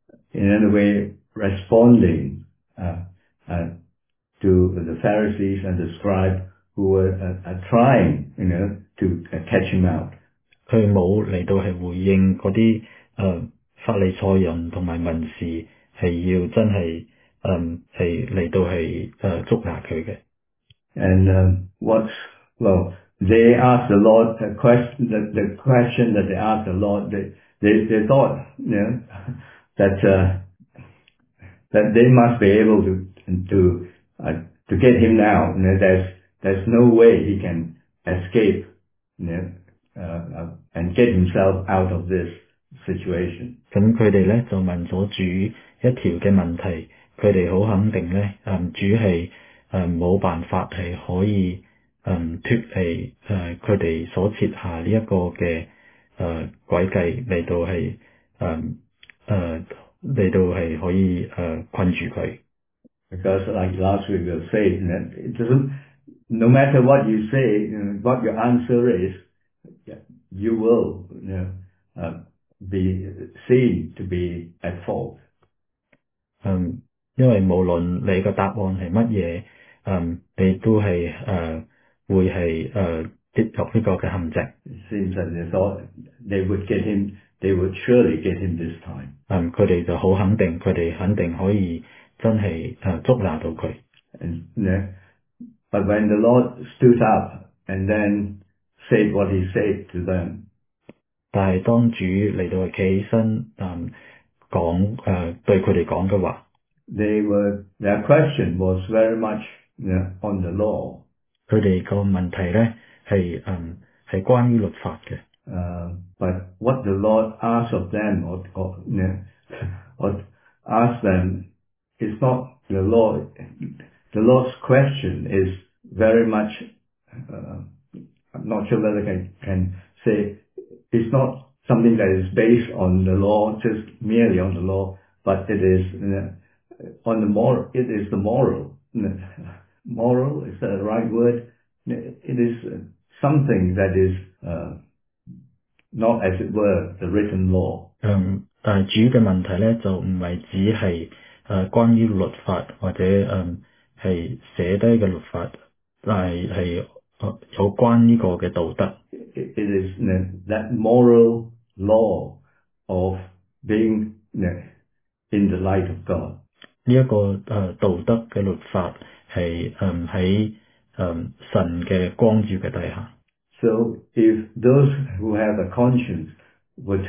in any way responding uh, uh, to the Pharisees and the scribe who were uh, uh, trying, you know, to uh, catch him out. 佢冇嚟到係回應嗰啲誒法利賽人同埋文士係要真係誒係嚟到係誒捉拿佢嘅。 And um, what's well, they asked the Lord a question. The, the question that they asked the Lord, they they, they thought, you know, that uh, that they must be able to to uh, to get him now. You know, there's there's no way he can escape, you know, uh, uh, and get himself out of this situation. 咁佢哋咧就問咗主一條嘅問題，佢哋好肯定咧，誒主係誒冇辦法係可以誒脫離誒佢哋所設下呢一個嘅誒詭計嚟到係誒誒嚟到係可以誒、呃、困住佢。 Because like last week we were saying that it doesn't, no matter what you say, you know, what your answer is, you will, you know, uh, be seen to be at fault. 嗯，因為無論你個答案係乜嘢，嗯，你都係誒、呃、會係誒、呃、跌入呢個嘅陷阱。 It seems that they thought they would get him, they would surely get him this time. 嗯，佢哋就好肯定，佢哋肯定可以真係誒捉拿到佢。 And, you know, but when the Lord stood up and then said what he said to them, 但係當主嚟到企起身，嗯，講誒、呃、對佢哋講嘅話， they were, their question was very much, you know, on the law. 佢哋個問題咧係嗯係關於律法嘅。 Uh, but what the Lord asked of them, or, or, you know, or asked them, is not the Lord. The Lord's question is very much, uh, I'm not sure whether I can, can say, it's not something that is based on the law, just merely on the law, but it is, you know, on the moral, it is the moral. Moral, is that the right word? It is something that is, uh, not as it were the written law. 嗯，但係主嘅問題咧就唔係只係誒關於律法或者誒係寫低嘅律法，但係係誒有關呢個嘅道德。 It, it is, you know, that moral law of being, you know, in the light of God. 呢一個誒道德嘅律法係誒喺誒神嘅光照嘅底下。 So if those who have a conscience would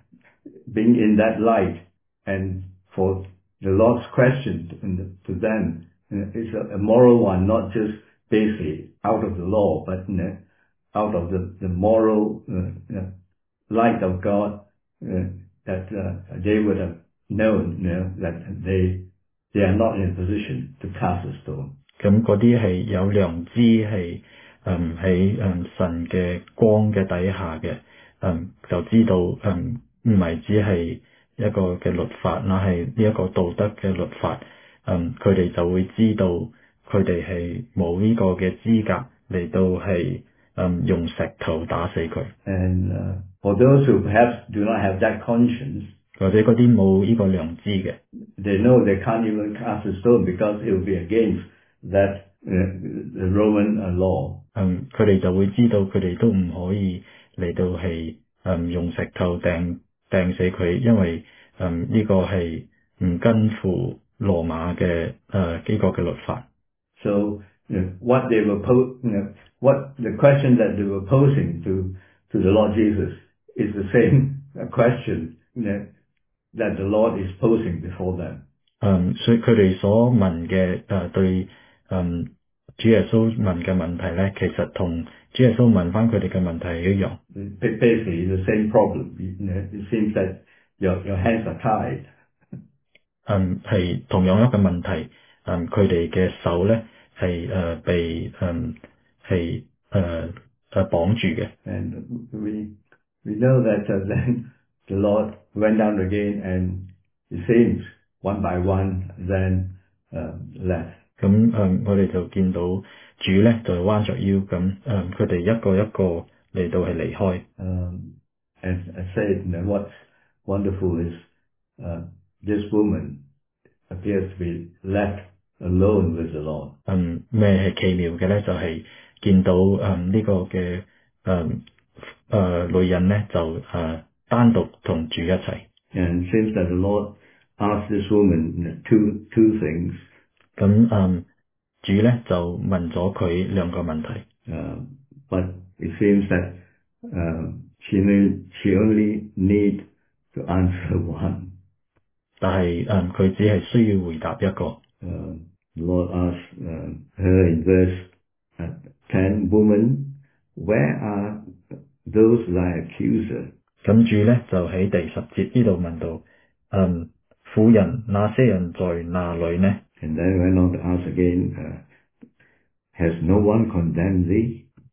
being in that light, and for the Lord's question to, to them, you know, it's a, a moral one, not just basically out of the law, but, you know, out of the, the moral uh, uh, light of God, uh, that uh, they would have known, you know, that they they are not in a position to cast a stone. 咁嗰啲係有良知係誒喺誒神嘅光嘅底下嘅，誒就知道誒唔係只係一個嘅律法，那係呢一個道德嘅律法，誒佢哋就會知道佢哋係冇呢個嘅資格嚟到係誒用石頭打死佢。 And uh, for those who perhaps do not have that conscience, 或者嗰啲冇呢個良知嘅， they know they can't even cast a stone because it will be against that uh, the Roman uh, law. 嗯，佢哋就會知道佢哋都唔可以嚟到係誒用石頭掟掟死佢，因為誒呢個係唔跟乎羅馬嘅誒呢個嘅律法。 So you know, what they were po- you know, what the question that they were posing to to the Lord Jesus is the same question, you know, that the Lord is posing before them. 嗯，所以佢哋所問嘅誒對嗯主耶穌問嘅問題咧，其實同主耶穌問翻佢哋嘅問題係一樣。 Ba- Basically, the same problem. You know, it seems that your your hands are tied. 嗯，係同樣一個問題。嗯，佢哋嘅手咧係誒被嗯係誒誒綁住嘅。 And we we know that uh, then the Lord went down again, and it seems one by one then uh, left. 咁誒，我哋就見到主咧就彎着腰咁，誒佢哋一個一個嚟到係離開。 Um, as I said, you know, what's wonderful is uh, this woman appears to be left alone with the Lord. 嗯，咩係奇妙嘅咧？就係、見到誒呢、個嘅誒誒女人咧就誒、呃、單獨同主一齊。 And seems that the Lord asked this woman, you know, two two things. 咁誒主咧就問咗佢兩個問題。 Uh, but it seems that uh, she only, she only need to answer one. 但係誒佢只係需要回答一個。 Uh, the Lord asked uh, her in verse uh, ten, woman, where are those thy accuser? 咁主咧就喺第十節呢度問到，嗯，婦人那些人在哪裏呢？ And then went on to ask again, uh, has no one condemned thee?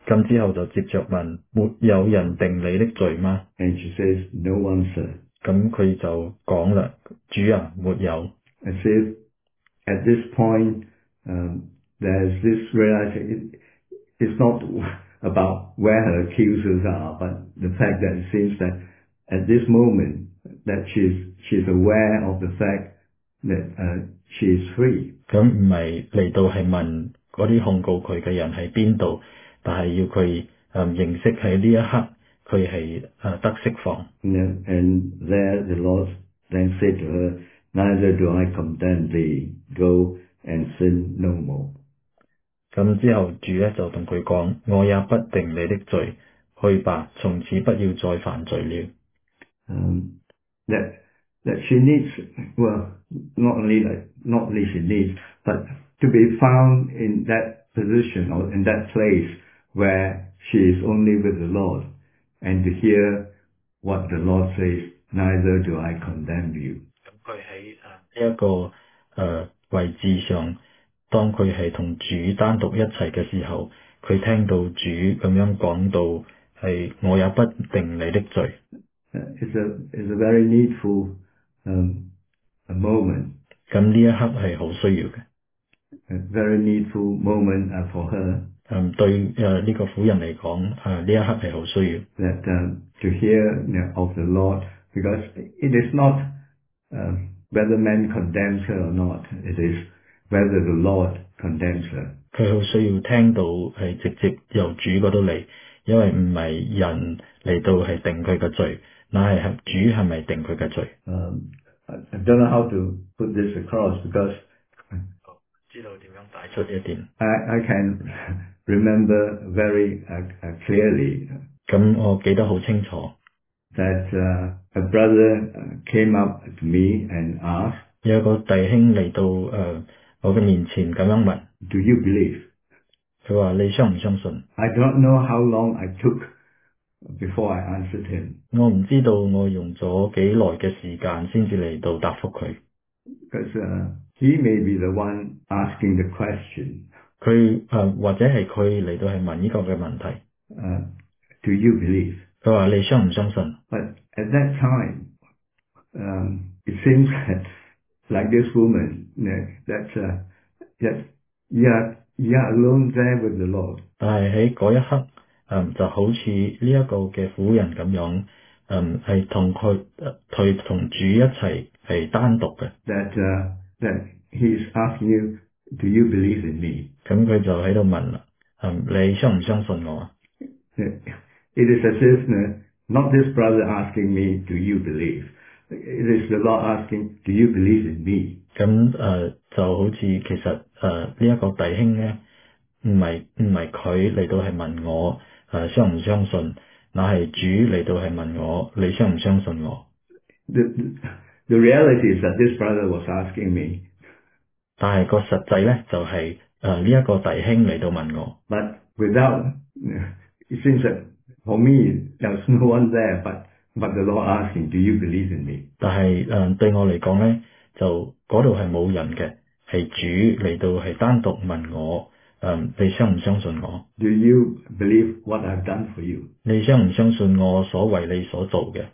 咁之後就接着問：沒有人定你的罪嗎？ And she says, no one, sir. 咁佢就講啦：主啊，沒有。 As if at this point, um, there's this realization, it, it's not about where her accusers are, but the fact that it seems that at this moment, that she's, she's aware of the fact that uh, she is free. 咁唔係嚟到係問嗰啲控告佢嘅人喺邊度，但係要佢誒、嗯、認識喺呢一刻佢係誒得釋放。 And, and there the Lord then said to her, neither do I condemn thee, go and sin no more. 咁之後主咧就同佢講：我也不定你的罪，去吧，從此不要再犯罪了。 Um, that that she needs, well, not only like, not only she needs, but to be found in that position or in that place where she is only with the Lord, and to hear what the Lord says, neither do I condemn you. 咁佢喺誒呢一個誒、呃、位置上，當佢係同主單獨一齊嘅時候，佢聽到主咁樣講到係我也不定你的罪。 Uh, it's a it's a very needful um, a moment. 咁呢一刻係好需要嘅。 A very needful moment uh, for her. 嗯，對誒呢個婦人嚟講，誒呢一刻係好需要。 That um, to hear you know, of the Lord, because it is not uh, whether man condemns her or not. It is whether the Lord condemns her. 佢好需要聽到係直接由主嗰度嚟，因為唔係人嚟到係定佢嘅罪，乃係主係咪定佢嘅罪。 Um, I, I don't know how to put this across because 知道點樣帶出呢一點。 I, I can remember very uh, uh, clearly 咁我記得好清楚， that uh, a brother uh, came up to me and asked, 有個弟兄嚟到誒、呃、我嘅面前咁樣問， do you believe? 佢話你相唔相信？ I don't know how long I took before I answered him. 我唔知道我用咗幾耐嘅時間先至嚟到答覆佢。 Because uh, he may be the one asking the question, 佢誒、呃、或者係佢嚟到係問呢個嘅問題。 uh, do you believe? 佢話你相唔相信？ But at that time, um, it seems that, like this woman, you know, that, uh, that you are, you are alone there with the Lord. 但係喺嗰一刻，嗯就好似呢一個嘅婦人咁樣，嗯係同佢佢同主一齊係單獨嘅。 That, uh, that he is asking you, do you believe in me? 咁佢就喺度問啦，嗯你相唔相信我啊？ It is as if, you know, not this brother asking me, do you believe? It is the Lord asking, do you believe in me? 咁誒、呃、就好似其實誒呢一個弟兄咧，唔係唔係佢嚟到係問我誒、呃、相唔相信，乃係主嚟到係問我你相唔相信我？ The, the reality is that this brother was asking me, 但係個實際咧就係誒呢一個弟兄嚟到問我， but without, it seems that for me, there's no one there, but, but the Lord asking, do you believe in me? 但係誒、呃、對我嚟講咧，就嗰度係冇人嘅，係主嚟到係單獨問我誒、呃、你相唔相信我？ Do you believe what I've done for you? 你相唔相信我所為你所做嘅？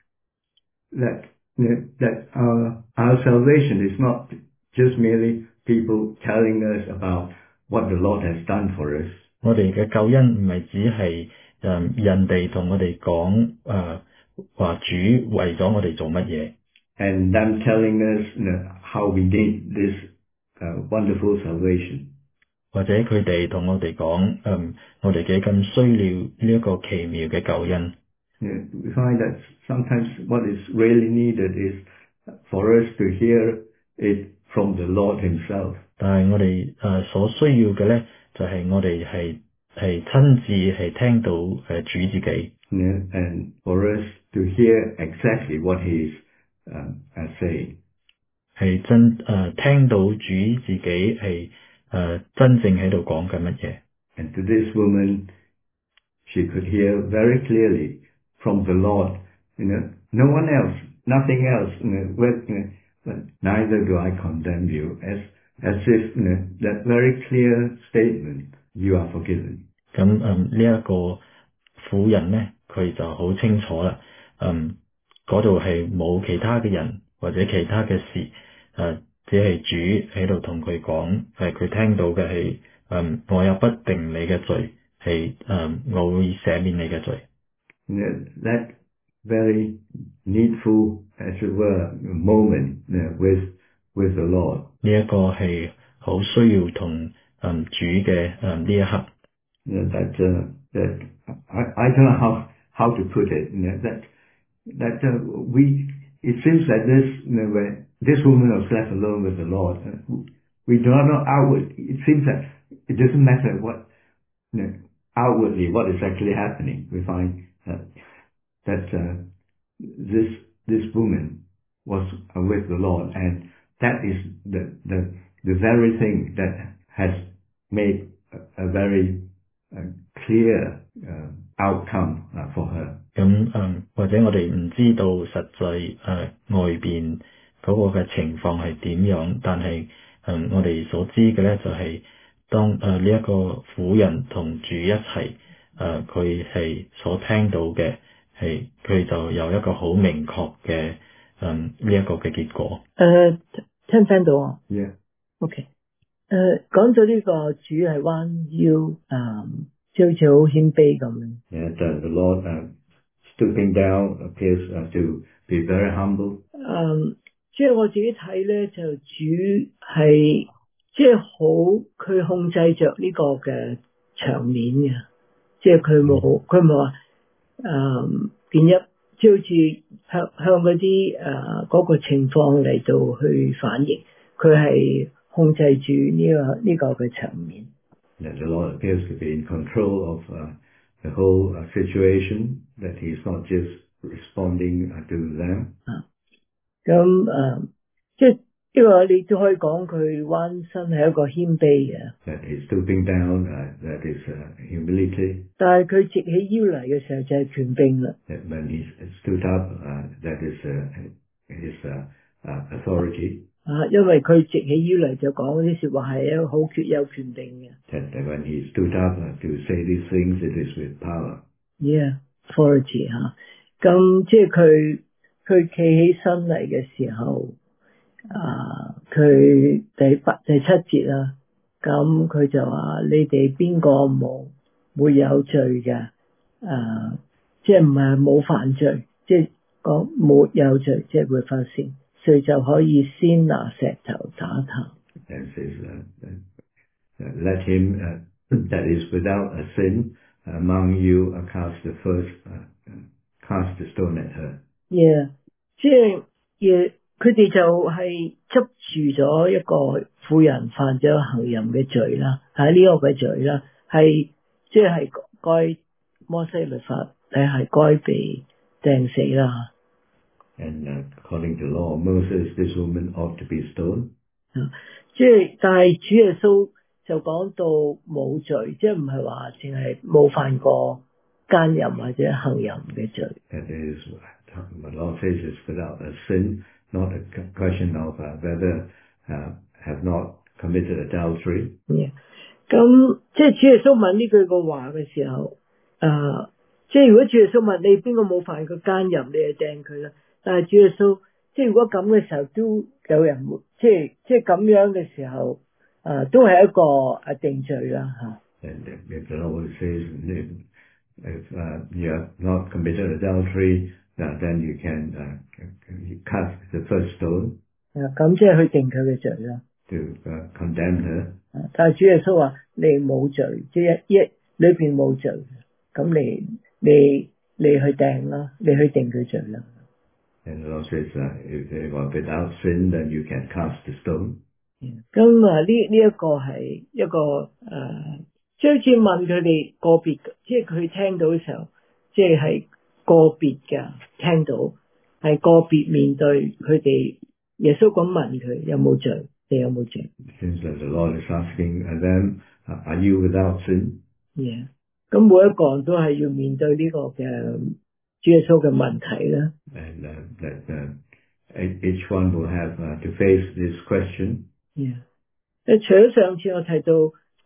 That, that our, our salvation is not just merely people telling us about what the Lord has done for us. 我哋嘅救恩唔係只係誒、呃、人哋同我哋講誒話主為咗我哋做乜嘢， And them telling us, you know, how we need this uh, wonderful salvation. 或者佢哋同我哋講誒我哋幾咁需要呢一個奇妙嘅救恩。 You know, we find that sometimes what is really needed is for us to hear it from the Lord Himself. 但係我哋誒、呃、所需要嘅咧，就係、是、我哋係係親自係聽到誒、呃、主自己， You know, and for us to hear exactly what He is um, uh, saying. 係真誒、呃、聽到主自己係誒、呃、真正喺度講緊乜嘢。 And to this woman, she could hear very clearly from the Lord, you know, no one else, nothing else, you know, with, you know, but neither do I condemn you, as, as if, you know, that very clear statement, you are forgiven. 咁嗯呢一個婦人咧，佢就好清楚啦。嗯，嗰度係冇其他嘅人或者其他嘅事，誒、呃，只係主喺度同佢講，係佢聽到嘅係，嗯，我有不定你嘅罪，係，嗯，我會赦免你嘅罪。 That very needful, as it were, moment uh, with with the Lord. 呢一個係好需要同嗯主嘅嗯呢一刻。 You know, that uh, that I I don't know how how to put it. You know, that that uh, we it seems like this you know, when this woman was left alone with the Lord. Uh, we do not know outward. It seems that it doesn't matter what you know, outwardly what is actually happening. We find uh, that uh, this this woman was uh, with the Lord, and that is the the the very thing that has made a, a very uh, clear uh, outcome uh, for her. 咁嗯，或者我哋唔知道實際誒、呃、外邊嗰個嘅情況係點樣，但係嗯我哋所知嘅咧就係、是、當誒呢一個婦人同主一齊誒，佢、呃、係所聽到嘅係佢就有一個好明確嘅嗯呢一個嘅結果。 誒、呃，聽唔聽到啊 Yeah. ？OK。誒，講咗呢個主係彎腰，誒，即係好似好謙卑咁樣。 And uh, the Lord uh, stooping down appears uh, to be very humble. 誒，即係我自己睇咧，就主係即係好，佢控制着呢個嘅場面嘅，即係佢冇，佢冇話誒變一，即係好似向向嗰啲誒嗰個情況嚟到去反應，佢係控制住呢、這個呢、這個嘅場面。 That the Lord appears to be in control of uh, the whole uh, situation. That He's not just responding uh, to them. 啊，咁誒、呃，即係呢個你都可以講佢彎身係一個謙卑嘅。 That He's stooping down. Uh, that is uh, humility. 但係佢直起腰嚟嘅時候就係權柄啦。 That when He stood up, uh, that is uh, His uh, uh, authority. 啊，因為佢直起腰嚟就講嗰啲説話係一個好缺有權柄嘅。 That when He stood up uh, to say these things, it is with power. Yeah, authority 嚇。咁即係佢佢企起身嚟嘅時候，啊，佢第八第七節啦，咁佢就話：你哋邊個冇沒有罪嘅？啊，即係唔係冇犯罪，即係講沒有罪，即係會發生。誰就可以先拿石頭打他。 And says, uh, uh, let him uh, that is without a sin among you uh, cast the first uh, uh, cast the stone at her. Yeah， 即係亦佢哋就係執住咗一個婦人犯咗行淫嘅罪啦，喺呢個嘅罪啦，係即係該摩西律法你係該被掟死啦。 And uh, according to law of Moses, this woman ought to be stoned. 即係但係主耶穌就講到冇罪，即係唔係話淨係冇犯過奸淫或者行淫嘅罪。 That is, the law says it's without a sin, not a question of uh, whether uh, have not committed adultery. 咁即係主耶穌問呢句個話嘅時候，誒、呃，即係如果主耶穌問你邊個冇犯過奸淫，你就掟佢啦。但係主耶穌即係如果咁嘅時候都有人會，即係即係咁樣嘅時候，誒、呃，都係一個誒定罪啦嚇。 And if the law says if, if uh, you have not committed adultery, uh, then you can uh, cast the first stone. 誒，咁即係去定佢嘅罪啦。 To uh, condemn her. 但係主耶穌話你冇罪，即係一一裏邊冇罪，咁你你你去掟啦，你去定佢罪啦。 And the Lord says, uh, if they were without sin, then you can cast the stone. 咁啊，呢呢一個係一個誒，即係好似問佢哋個別，即係佢聽到嘅時候，即係係個別嘅聽到，係個別面對佢哋。耶穌咁問佢有冇罪，你有冇罪 It seems that the Lord is asking them, uh, are you without sin? Yeah. 咁每一個人都係要面對呢個嘅主耶穌嘅問題啦。 And uh, that uh, each one will have uh, to face this question. Yeah. 除咗上次我提到佢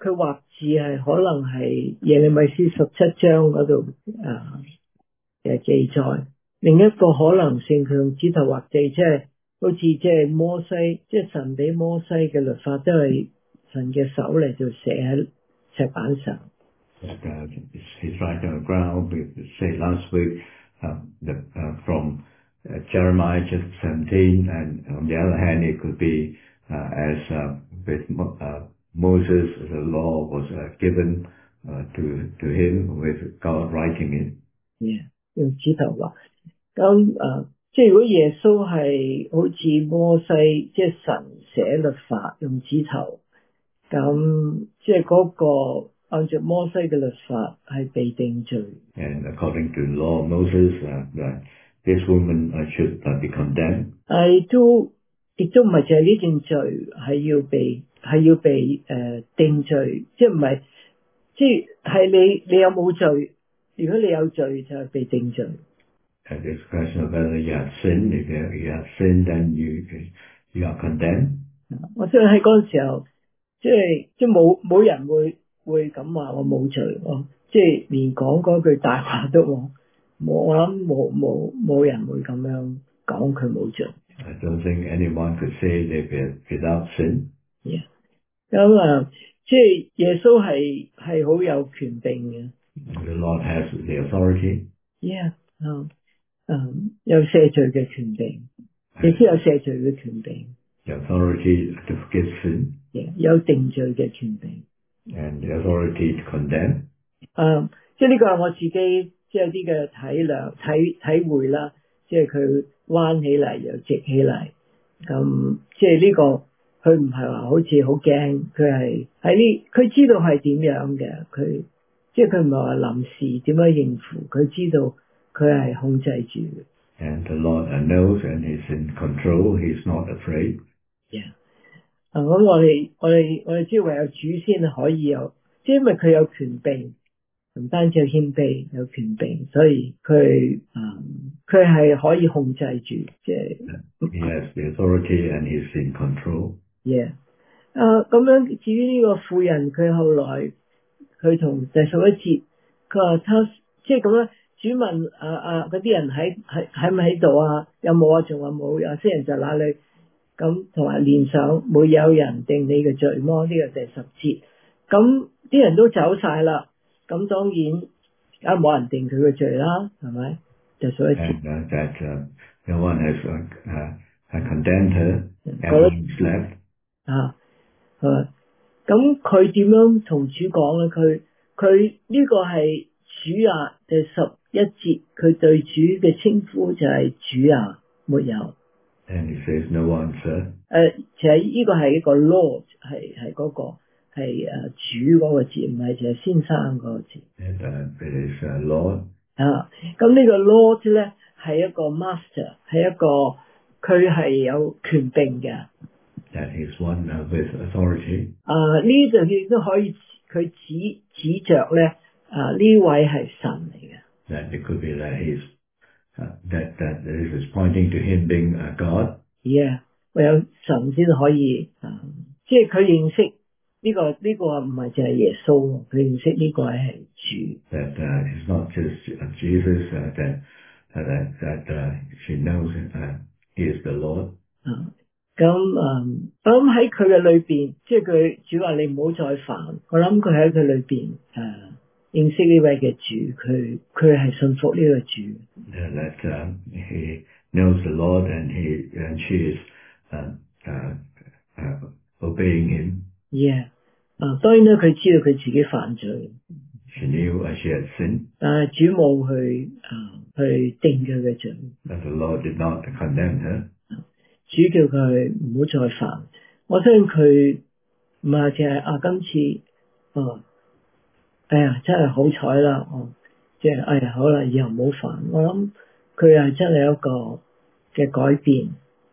佢畫字係可能係耶利米書十七章嗰度啊嘅記載，另一個可能性佢用指頭畫字，即係好似即係摩西，即係神俾摩西嘅律法都係神嘅手嚟就寫喺石板上。 But, uh, he's writing on the ground. We said last week uh, the, uh, from uh, Jeremiah chapter seventeen, and on the other hand, it could be uh, as uh, with uh, Moses, the law was uh, given uh, to to him with God writing it. Yeah, 用指頭畫。咁誒、呃，即係如果耶穌係好似摩西，即係神寫律法用指頭，咁即係嗰個按照摩西嘅律法係被定罪。 And according to the law of Moses, uh, that this woman uh, should uh, be condemned. 係都亦都唔係就係呢件罪係要被係要被誒、呃、定罪，即係唔係即係係你你有冇罪？如果你有罪就係被定罪。 And it's a question of whether you have sinned. If you, you have sinned, then you you are condemned. 我相信喺嗰陣時候，即係即係冇冇人會會咁話我冇罪，我即係連講嗰句大話都冇，冇我諗冇冇冇人會咁樣講佢冇罪。 I don't think anyone could say they were without sin. Yeah. 咁啊，即係耶穌係係好有權柄嘅。 The Lord has the authority. Yeah. 嗯嗯，有赦罪嘅權柄，亦都有赦罪嘅權柄。 The authority to forgive sin. Yeah. 有定罪嘅權柄。 And the authority to condemn. 嗯，即係呢個係我自己即係啲嘅體諒體體會啦，即係佢彎起嚟又直起嚟，咁即係呢個佢唔係話好似好驚，佢係喺呢佢知道係點樣嘅，佢即係佢唔係話臨時點樣應付，佢知道佢係控制住嘅。 And the Lord knows and He's in control. He's not afraid. Yeah. 啊，咁我哋我哋我哋知道唯有主先可以有，即係因為佢有權柄。唔單止有謙卑，有權柄，所以佢嗯佢係可以控制住，即係。 He has the authority and he's in control. Yeah， 啊咁樣至於呢個婦人，佢後來佢同第十一節，佢話他即係咁樣，主問啊啊嗰啲人喺喺喺咪喺度啊？有冇啊？仲話冇？有些人就哪裏？咁同埋連上沒有人定你嘅罪麼？呢、這個第十節，咁啲人都走晒啦。咁當然，梗係冇人定佢嘅罪啦，係咪？就所以。 And uh, that uh, no one has uh, uh, condemned her. Everyone's left. 啊，係咁佢點樣同主講咧？佢佢呢個係主啊，第十一節佢對主嘅稱呼就係主啊，沒有。 And he says no one, sir. 誒，其實呢個係一個 Lord， 係係嗰個。係誒主嗰個字，唔係就係先生嗰個字。 And uh, it is uh, Lord. 啊，咁呢個 Lord 咧係一個 master， 係一個佢係有權柄嘅。 That is one uh, with authority. 啊，呢度亦都可以佢指指着咧，啊呢位係神嚟嘅。 That it could be that he's uh, that that this is pointing to him being a God. Yeah， 唯有神先可以啊，即係佢認識。呢、這個呢、這個唔係淨係耶穌，佢認識呢個係主。 That uh, it's not just Jesus uh, that uh, that that uh, she knows uh, he is the Lord. 啊，咁嗯，我諗喺佢嘅裏邊，即係佢主話你唔好再煩。我諗佢喺佢裏邊誒認識呢位嘅主，佢佢係信服呢個主。 Uh, that uh, he knows the Lord and he and she is uh, uh, uh, obeying him. Yeah. 啊，當然咧，佢知道佢自己犯罪。 She knew uh, she had sinned. 但係主冇去啊去定佢嘅罪。 But the Lord did not condemn her. 主叫佢唔好再犯。我相信佢唔係淨係啊今次，哦，哎呀真係好彩啦，哦，即係哎呀好啦，以後唔好犯。我諗佢係真係一個嘅改變。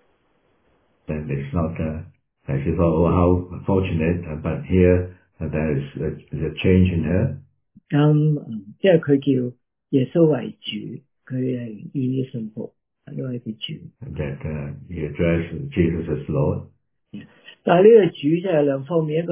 And it's not. Uh, She thought, oh, how fortunate, uh, but here uh, there is a, a change in her. 咁、嗯，因為佢叫耶穌為主，佢係願意信服呢位嘅主。 That uh, he addressed Jesus as Lord. 但係呢個主就係兩方面，一個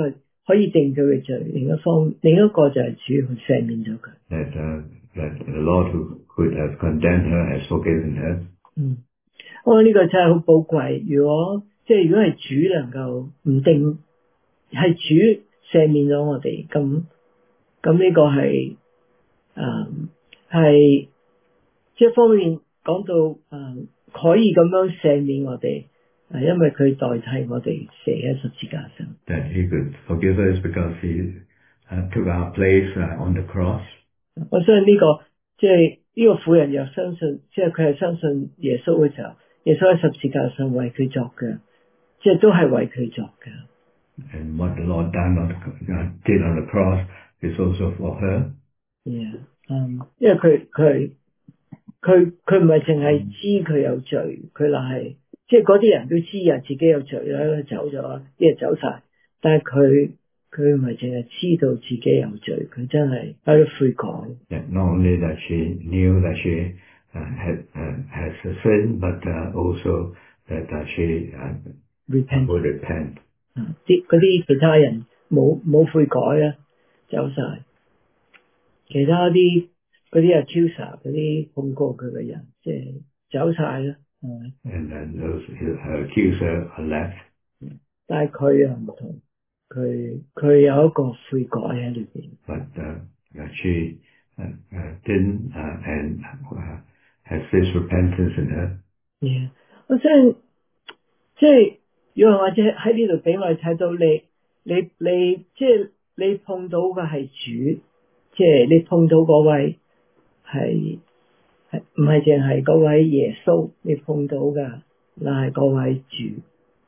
可以定佢嘅罪，另一方另一個就係主去赦免咗佢。 That, uh, that the Lord who could have condemned her has forgiven her. 嗯，我呢個真係好寶貴。如果即係如果係主能夠唔定，係主赦免咗我哋，咁咁呢個係誒係即係方面講到誒、嗯、可以咁樣赦免我哋，係因為佢代替我哋死喺十字架上。 That he could forgive us because he uh, took our place uh, on the cross. 我相信呢、這個即係呢個婦人又相信，即係佢係相信耶穌嘅時候，耶穌喺十字架上為佢作嘅，即係都係為佢作嘅。 And what the Lord done on the, uh, did on the cross is also for her. Yeah， 嗯，因為佢佢佢佢唔係淨係知佢有罪，佢嗱係即係嗰啲人都知啊自己有罪啦，走咗，啲人走晒，但係佢佢唔係淨係知道自己有罪，佢真係喺度悔改。 That not only that she knew that she uh, had uh, has a sin, but uh, also that uh, she uh, repent would repent. 啲嗰啲其他人冇冇悔改啊，走晒。其他啲嗰啲 accuser 嗰啲控告佢嘅人，即係走晒啦，係咪？ And then those her accuser are left. 但係佢又唔同，佢佢有一個悔改喺裏邊。 But uh, she uh, uh, didn't uh, and uh, has this repentance in her. Yeah， 我真即係，如果或者喺呢度俾我哋睇到你，你你即係你碰到嘅係主，即係你碰到嗰位係係唔係淨係嗰位耶穌，你碰到嘅嗱係嗰位主。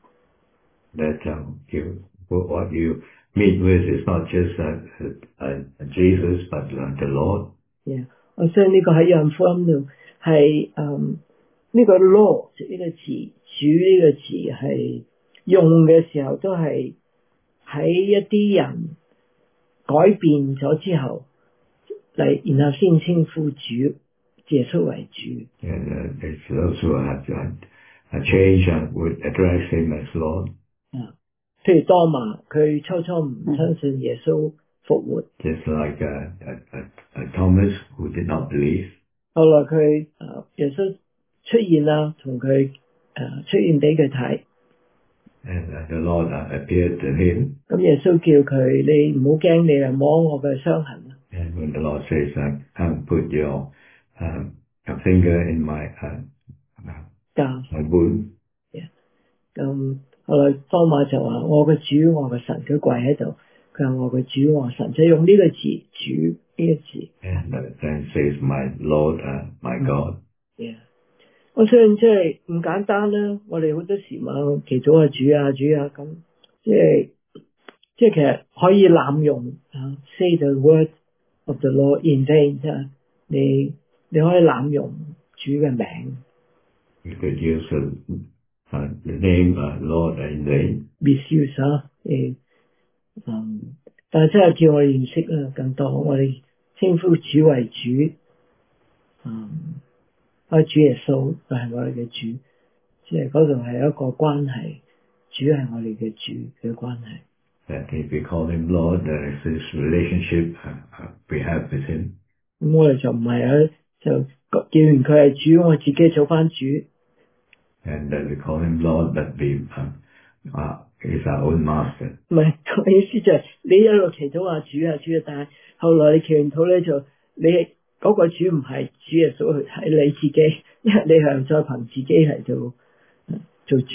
That um, you, what you meet with is not just uh, uh, Jesus, but uh, the Lord. Yeah， 我相信呢個喺約翰福音度係嗯呢個 Lord 呢個字，主呢個字係用嘅時候都係喺一啲人改變咗之後嚟，然後先稱呼主耶穌為主。 And uh, it's those who have uh, a change uh, would address him as Lord. 啊，譬如多馬，佢初初唔相信耶穌復活， Just like uh, uh, uh, Thomas, who did not believe. 後來佢誒耶穌出現啦，同佢誒出現俾佢睇。 And uh, the Lord uh, appeared to him. 咁耶穌叫佢：你唔好驚，你嚟摸我嘅傷痕。 And when the Lord says, uh, "Come, put your uh, a finger in my uh, uh, my wound." 咁後來多馬就話：我嘅主，我嘅神，佢跪喺度，佢話我嘅主，我嘅神，就用呢個字主呢個字。 And uh, then says, "My Lord, uh, my God." Yeah. 我相信即係唔簡單啦。我哋好多時問祈禱啊主啊主啊咁，即係即係其實可以濫用啊 ，say the word of the Lord in vain 啫。你你可以濫用主嘅名。 You could use the, uh, the name uh, Lord in vain. misuse 啊，誒，嗯，但係真係叫我哋認識啦，更多我哋稱呼主為主，嗯。啊！主耶穌就係我哋嘅主，即係嗰度係一個關係，主係我哋嘅主嘅關係。 That if we call him Lord, there is this relationship uh, uh, we have with him. 咁我哋就唔係啊，就叫完佢係主，我自己做翻主。 And that we call him Lord, but we uh, uh, is our own master. 唔係，我意思就係、是、你一路祈禱話主啊主啊，但係後來你祈完禱咧就你。嗰個主唔係主耶穌去睇你自己，因為你係再憑自己嚟做做主。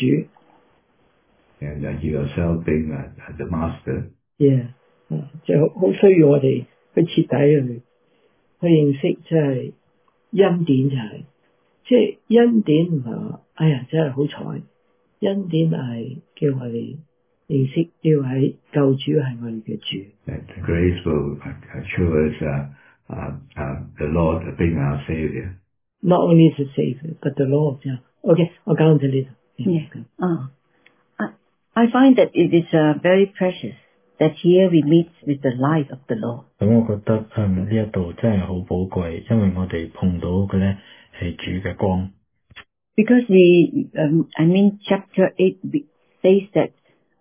And uh, you yourself being uh, the master. Yeah， 就好需要我哋去徹底去去認識，即係恩典就係、是，即係恩典唔係話，哎呀真係好彩，恩典係叫我哋認識呢位救主係我哋嘅主。 That the grace will assure us. Uh, Uh, uh, the Lord being our Savior. Not only the Savior, but the Lord. Yeah. Okay, I'll go on to this. Yeah. yeah. Uh, I, I find that it is uh, very precious that here we meet with the light of the Lord. 咁我覺得嗯呢一度真係好寶貴，因為我哋碰到嘅咧係主嘅光。 Because we, um, I mean, chapter eight says that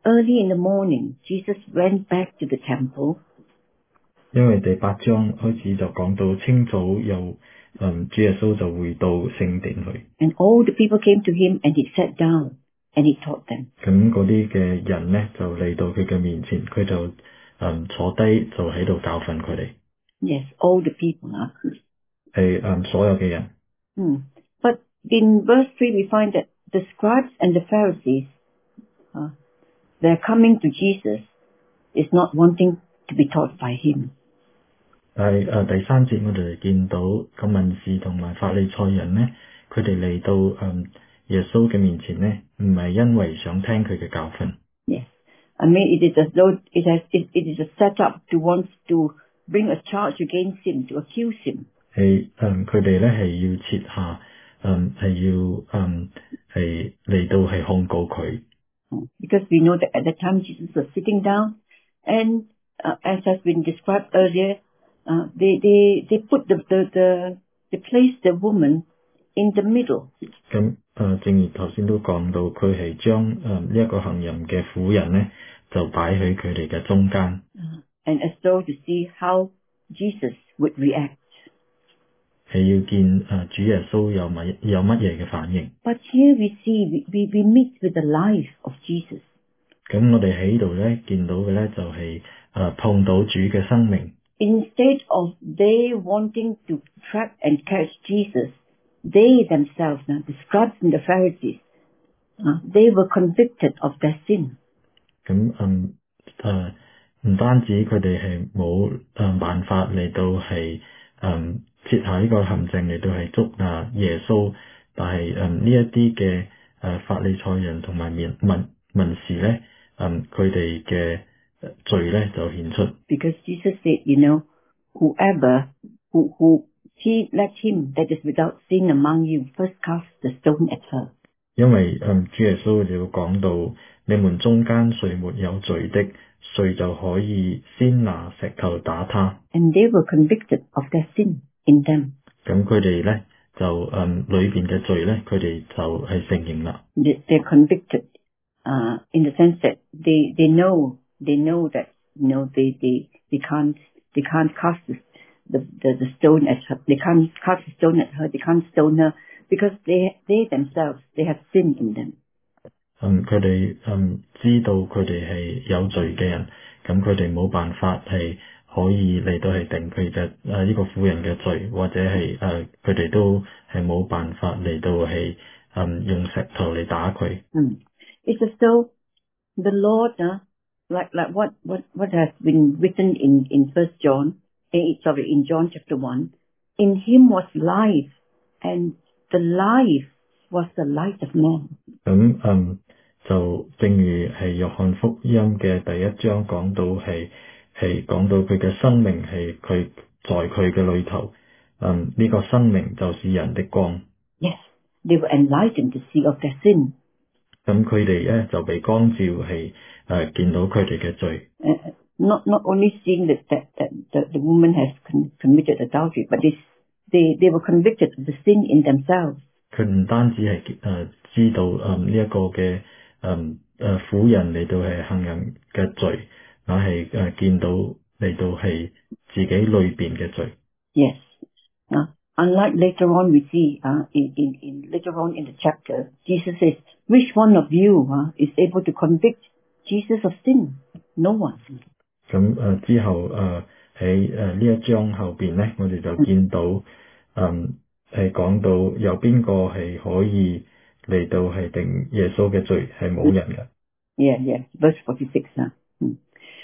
early in the morning, Jesus went back to the temple. 因為第八章開始就講到清早又嗯主耶穌就回到聖殿去。 And all the people came to him, and he sat down, and he taught them. 咁嗰啲嘅人呢，就嚟到佢嘅面前，佢就嗯坐低就喺度教訓佢哋。 Yes, all the people. Huh? 係嗯所有嘅人。 Hmm. But in verse three, we find that the scribes and the Pharisees, uh, they're coming to Jesus, is not wanting to be taught by him. 但係誒第三節我哋見到個文士同埋法利賽人呢，佢哋嚟到誒耶穌嘅面前呢，唔係因為想聽佢嘅教訓。 Yes, I mean it is as though it has it, it is a setup to want to bring a charge against him, to accuse him. 係誒佢哋咧係要設下誒係要誒係嚟到係控告佢。 Because we know that at that time Jesus was sitting down, and uh, as has been described earlier, uh, they they they put the the the they placed the woman in the middle. 咁誒正如頭先都講到，佢係將誒呢一個行淫嘅婦人咧，就擺喺佢哋嘅中間。 And as though to see how Jesus would react. 係要見誒主耶穌有乜有乜嘢嘅反應。 But here we see we we, we meet with the life of Jesus. 咁我哋喺度咧見到嘅咧就係、是、誒碰到主嘅生命。 Instead of they wanting to trap and catch Jesus, they themselves, now the scribes and the Pharisees, uh, they were convicted of their sin. 咁嗯誒唔單止佢哋係冇誒辦法嚟到係誒設下呢個陷阱嚟到係捉啊耶穌，但係誒呢一啲嘅誒法利賽人同埋民民民士咧，誒佢哋嘅罪咧就顯出。 Because Jesus said, you know, whoever who who he let him that is without sin among you first cast the stone at her. 因為誒主耶穌就講到，你們中間誰沒有罪的，誰就可以先拿石頭打他。 And they were convicted of their sin in them. 咁佢哋咧就誒裏邊嘅罪咧，佢哋就係承認啦。 They, they're convicted, uh, in the sense that they they know they know that you know they they they can't they can't cast the the the, the stone at her. They can't cast the stone at her. They can't stone her because they they themselves they have sin in them. 嗯，佢哋嗯知道佢哋係有罪嘅人，咁佢哋冇辦法係可以嚟到係定佢嘅誒呢個婦人嘅罪，或者係誒佢哋都係冇辦法嚟到係嗯用石頭嚟打佢。 Mm. It's as though the Lord, uh, like like what what what has been written in in First John, eh, sorry in John chapter one, in him was life, and the life was the light of man. 咁嗯就正如係約翰福音嘅第一章講到係係講到佢嘅生命係佢在佢嘅裏頭，嗯呢、這個生命就是人的光。 Yes, they were enlightened to see of their sin. 咁佢哋咧就被光照係誒、呃、見到佢哋嘅罪。 Uh, not not only seeing that that, that the, the woman has con- committed adultery, but they they they were convicted of the sin in themselves. 佢唔單止係誒、呃、知道誒呢一個嘅誒誒婦人嚟到係行人嘅罪，但係誒見到嚟到係自己裏邊嘅罪。 Yes. Uh, unlike later on we see uh, in, in, in later on in the chapter, Jesus says, which one of you uh, is able to convict Jesus of sin? No one. 咁誒、呃、之後誒喺誒呢一章後邊咧，我哋就見到誒係講到有邊個係可以嚟到係定耶穌嘅罪，係冇人嘅。 Yeah, yeah. Verse forty-six. Huh? Hmm.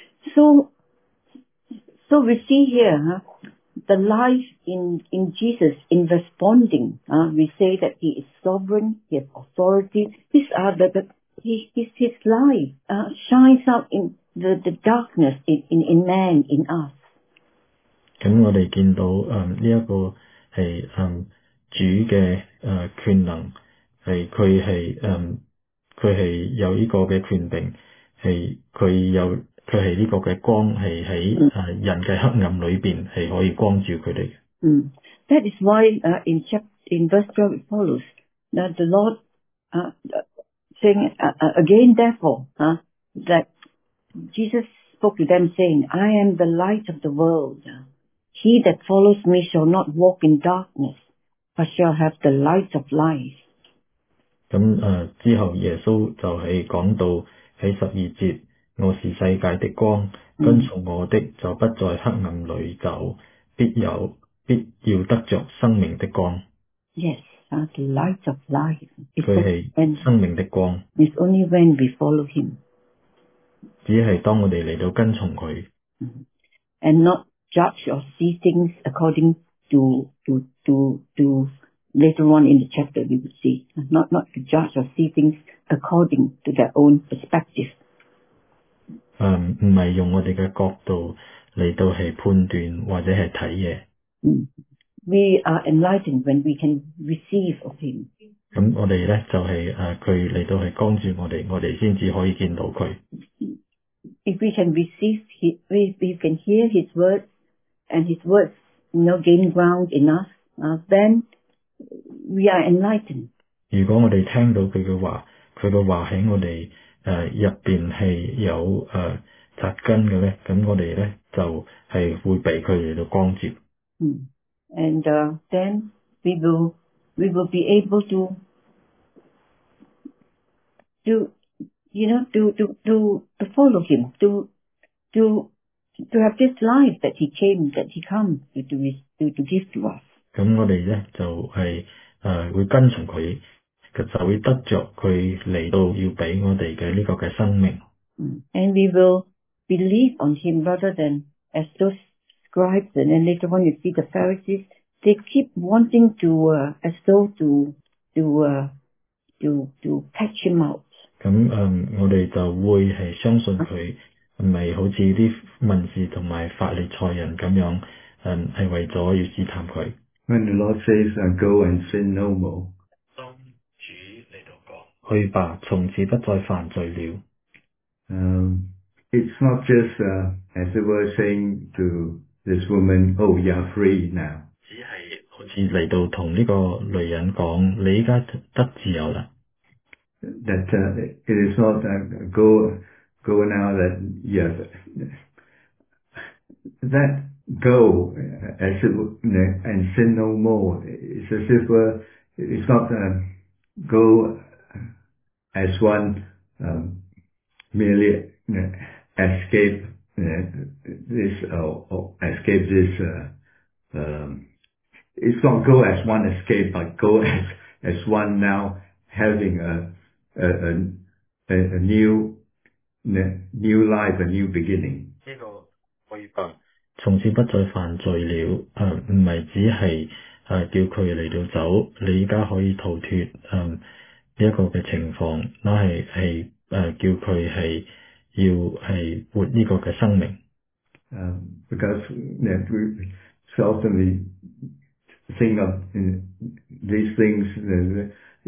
So, so we see here huh, the life in in Jesus in responding. Uh, we say that he is sovereign, he has authority. These are the, the he, his his life uh, shines out in the the darkness in in, in man in us. 咁我哋見到誒呢一個係誒、嗯、主嘅誒、呃、權能，係佢係誒佢係有呢個嘅權柄，係佢有佢係呢個嘅光，係喺誒人嘅黑暗裏邊係可以光照佢哋。 Mm. That is why uh, in chapter in verse twelve it follows that the Lord uh, saying uh, uh, again therefore uh, that Jesus spoke to them saying, I am the light of the world. He that follows me shall not walk in darkness, but shall have the light of life. 咁誒、呃、之後耶穌就係講到喺十二節，我是世界的光，跟從我的就不在黑暗裏走，必有必要得着生命的光。 Yes, uh, the light of life. 佢係生命的光。 It's only when we follow him. 只係當我哋嚟到跟從佢。 And not judge or see things according to to to to later on in the chapter we will see. Not not to judge or see things according to their own perspective. 誒唔係用我哋嘅角度嚟到係判斷或者係睇嘢。 Mm. We are enlightened when we can receive of him. 咁我哋咧就係誒佢嚟到係光照我哋，我哋先至可以見到佢。 If we can receive, his, we we can hear his words, and his words, you know, gain ground in us, uh, then we are enlightened. 如果我哋聽到佢嘅話，佢嘅話喺我哋誒入邊係有誒扎根嘅咧，咁我哋咧就係會被佢嚟到光照。 Mm. And uh, then we will we will be able to to you know to to to to follow him, to to to have this life that he came that he comes to to to, to give to us. 咁我哋咧就係、是、誒、呃、會跟從佢，就會得着佢嚟到要俾我哋嘅呢個嘅生命。 Mm. And we will believe on him rather than as those scribes, and then later on you see the Pharisees, they keep wanting to uh, as though to to uh, to to catch him out. 咁誒、嗯，我哋就會係相信佢，唔係好似啲文士同埋法利賽人咁樣，誒、嗯、係為咗要試探佢。 When the Lord says, uh, "Go and sin no more," 當主嚟到講，去吧，從此不再犯罪了。 um, it's not just uh, as it were saying to this woman, "Oh, you are free now." 只係好似嚟到同呢個女人講，你依家得自由啦。 That uh, it is not uh, go go now that yes that go uh, as it were, and sin no more. It's as if uh, it's not uh, go as one um, merely uh, escape uh, this or, or escape this. Uh, um, it's not go as one escape, but go as as one now having a a, a, a new new life, a new beginning. 呢個去吧，從此不再犯罪了。誒唔係只係誒、呃、叫佢嚟到走，你而家可以逃脫誒呢一個嘅情況，那係係誒叫佢係要係活呢個嘅生命。 Um, because you know, we so often we think of uh, these things. Uh,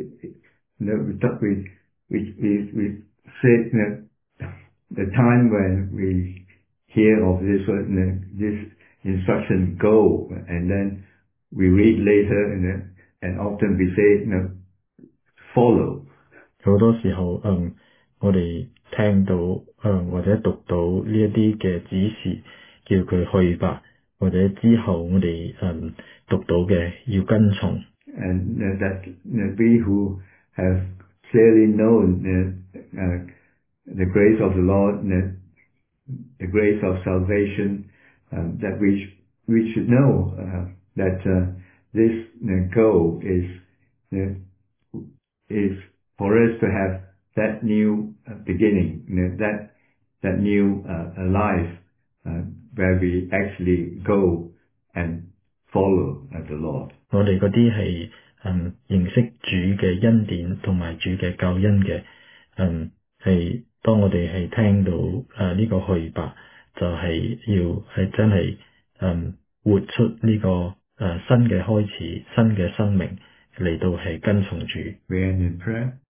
you know, we talk, we we we we say you know, the time when we hear of this uh, you know, this instruction go, and then we read later, you know, and often we say you know follow. 好多時候，嗯，我哋聽到，嗯，或者讀到呢一啲嘅指示，叫佢去吧，或者之後我哋嗯讀到嘅要跟從。 And uh, that you know, we who have clearly known uh, uh, the grace of the Lord, uh, the grace of salvation, um, that we sh- we should know uh, that uh, this uh, goal is uh, is for us to have that new uh, beginning, you know, that that new uh, life uh, where we actually go and follow uh, the Lord. 我哋嗰啲係嗯認識主嘅恩典同埋主嘅救恩嘅，嗯係當我哋係聽到誒呢、呃這個去吧，就係、是、要係真係嗯活出呢、這個誒、呃、新嘅開始、新嘅生命嚟到係跟從主。 We end in prayer.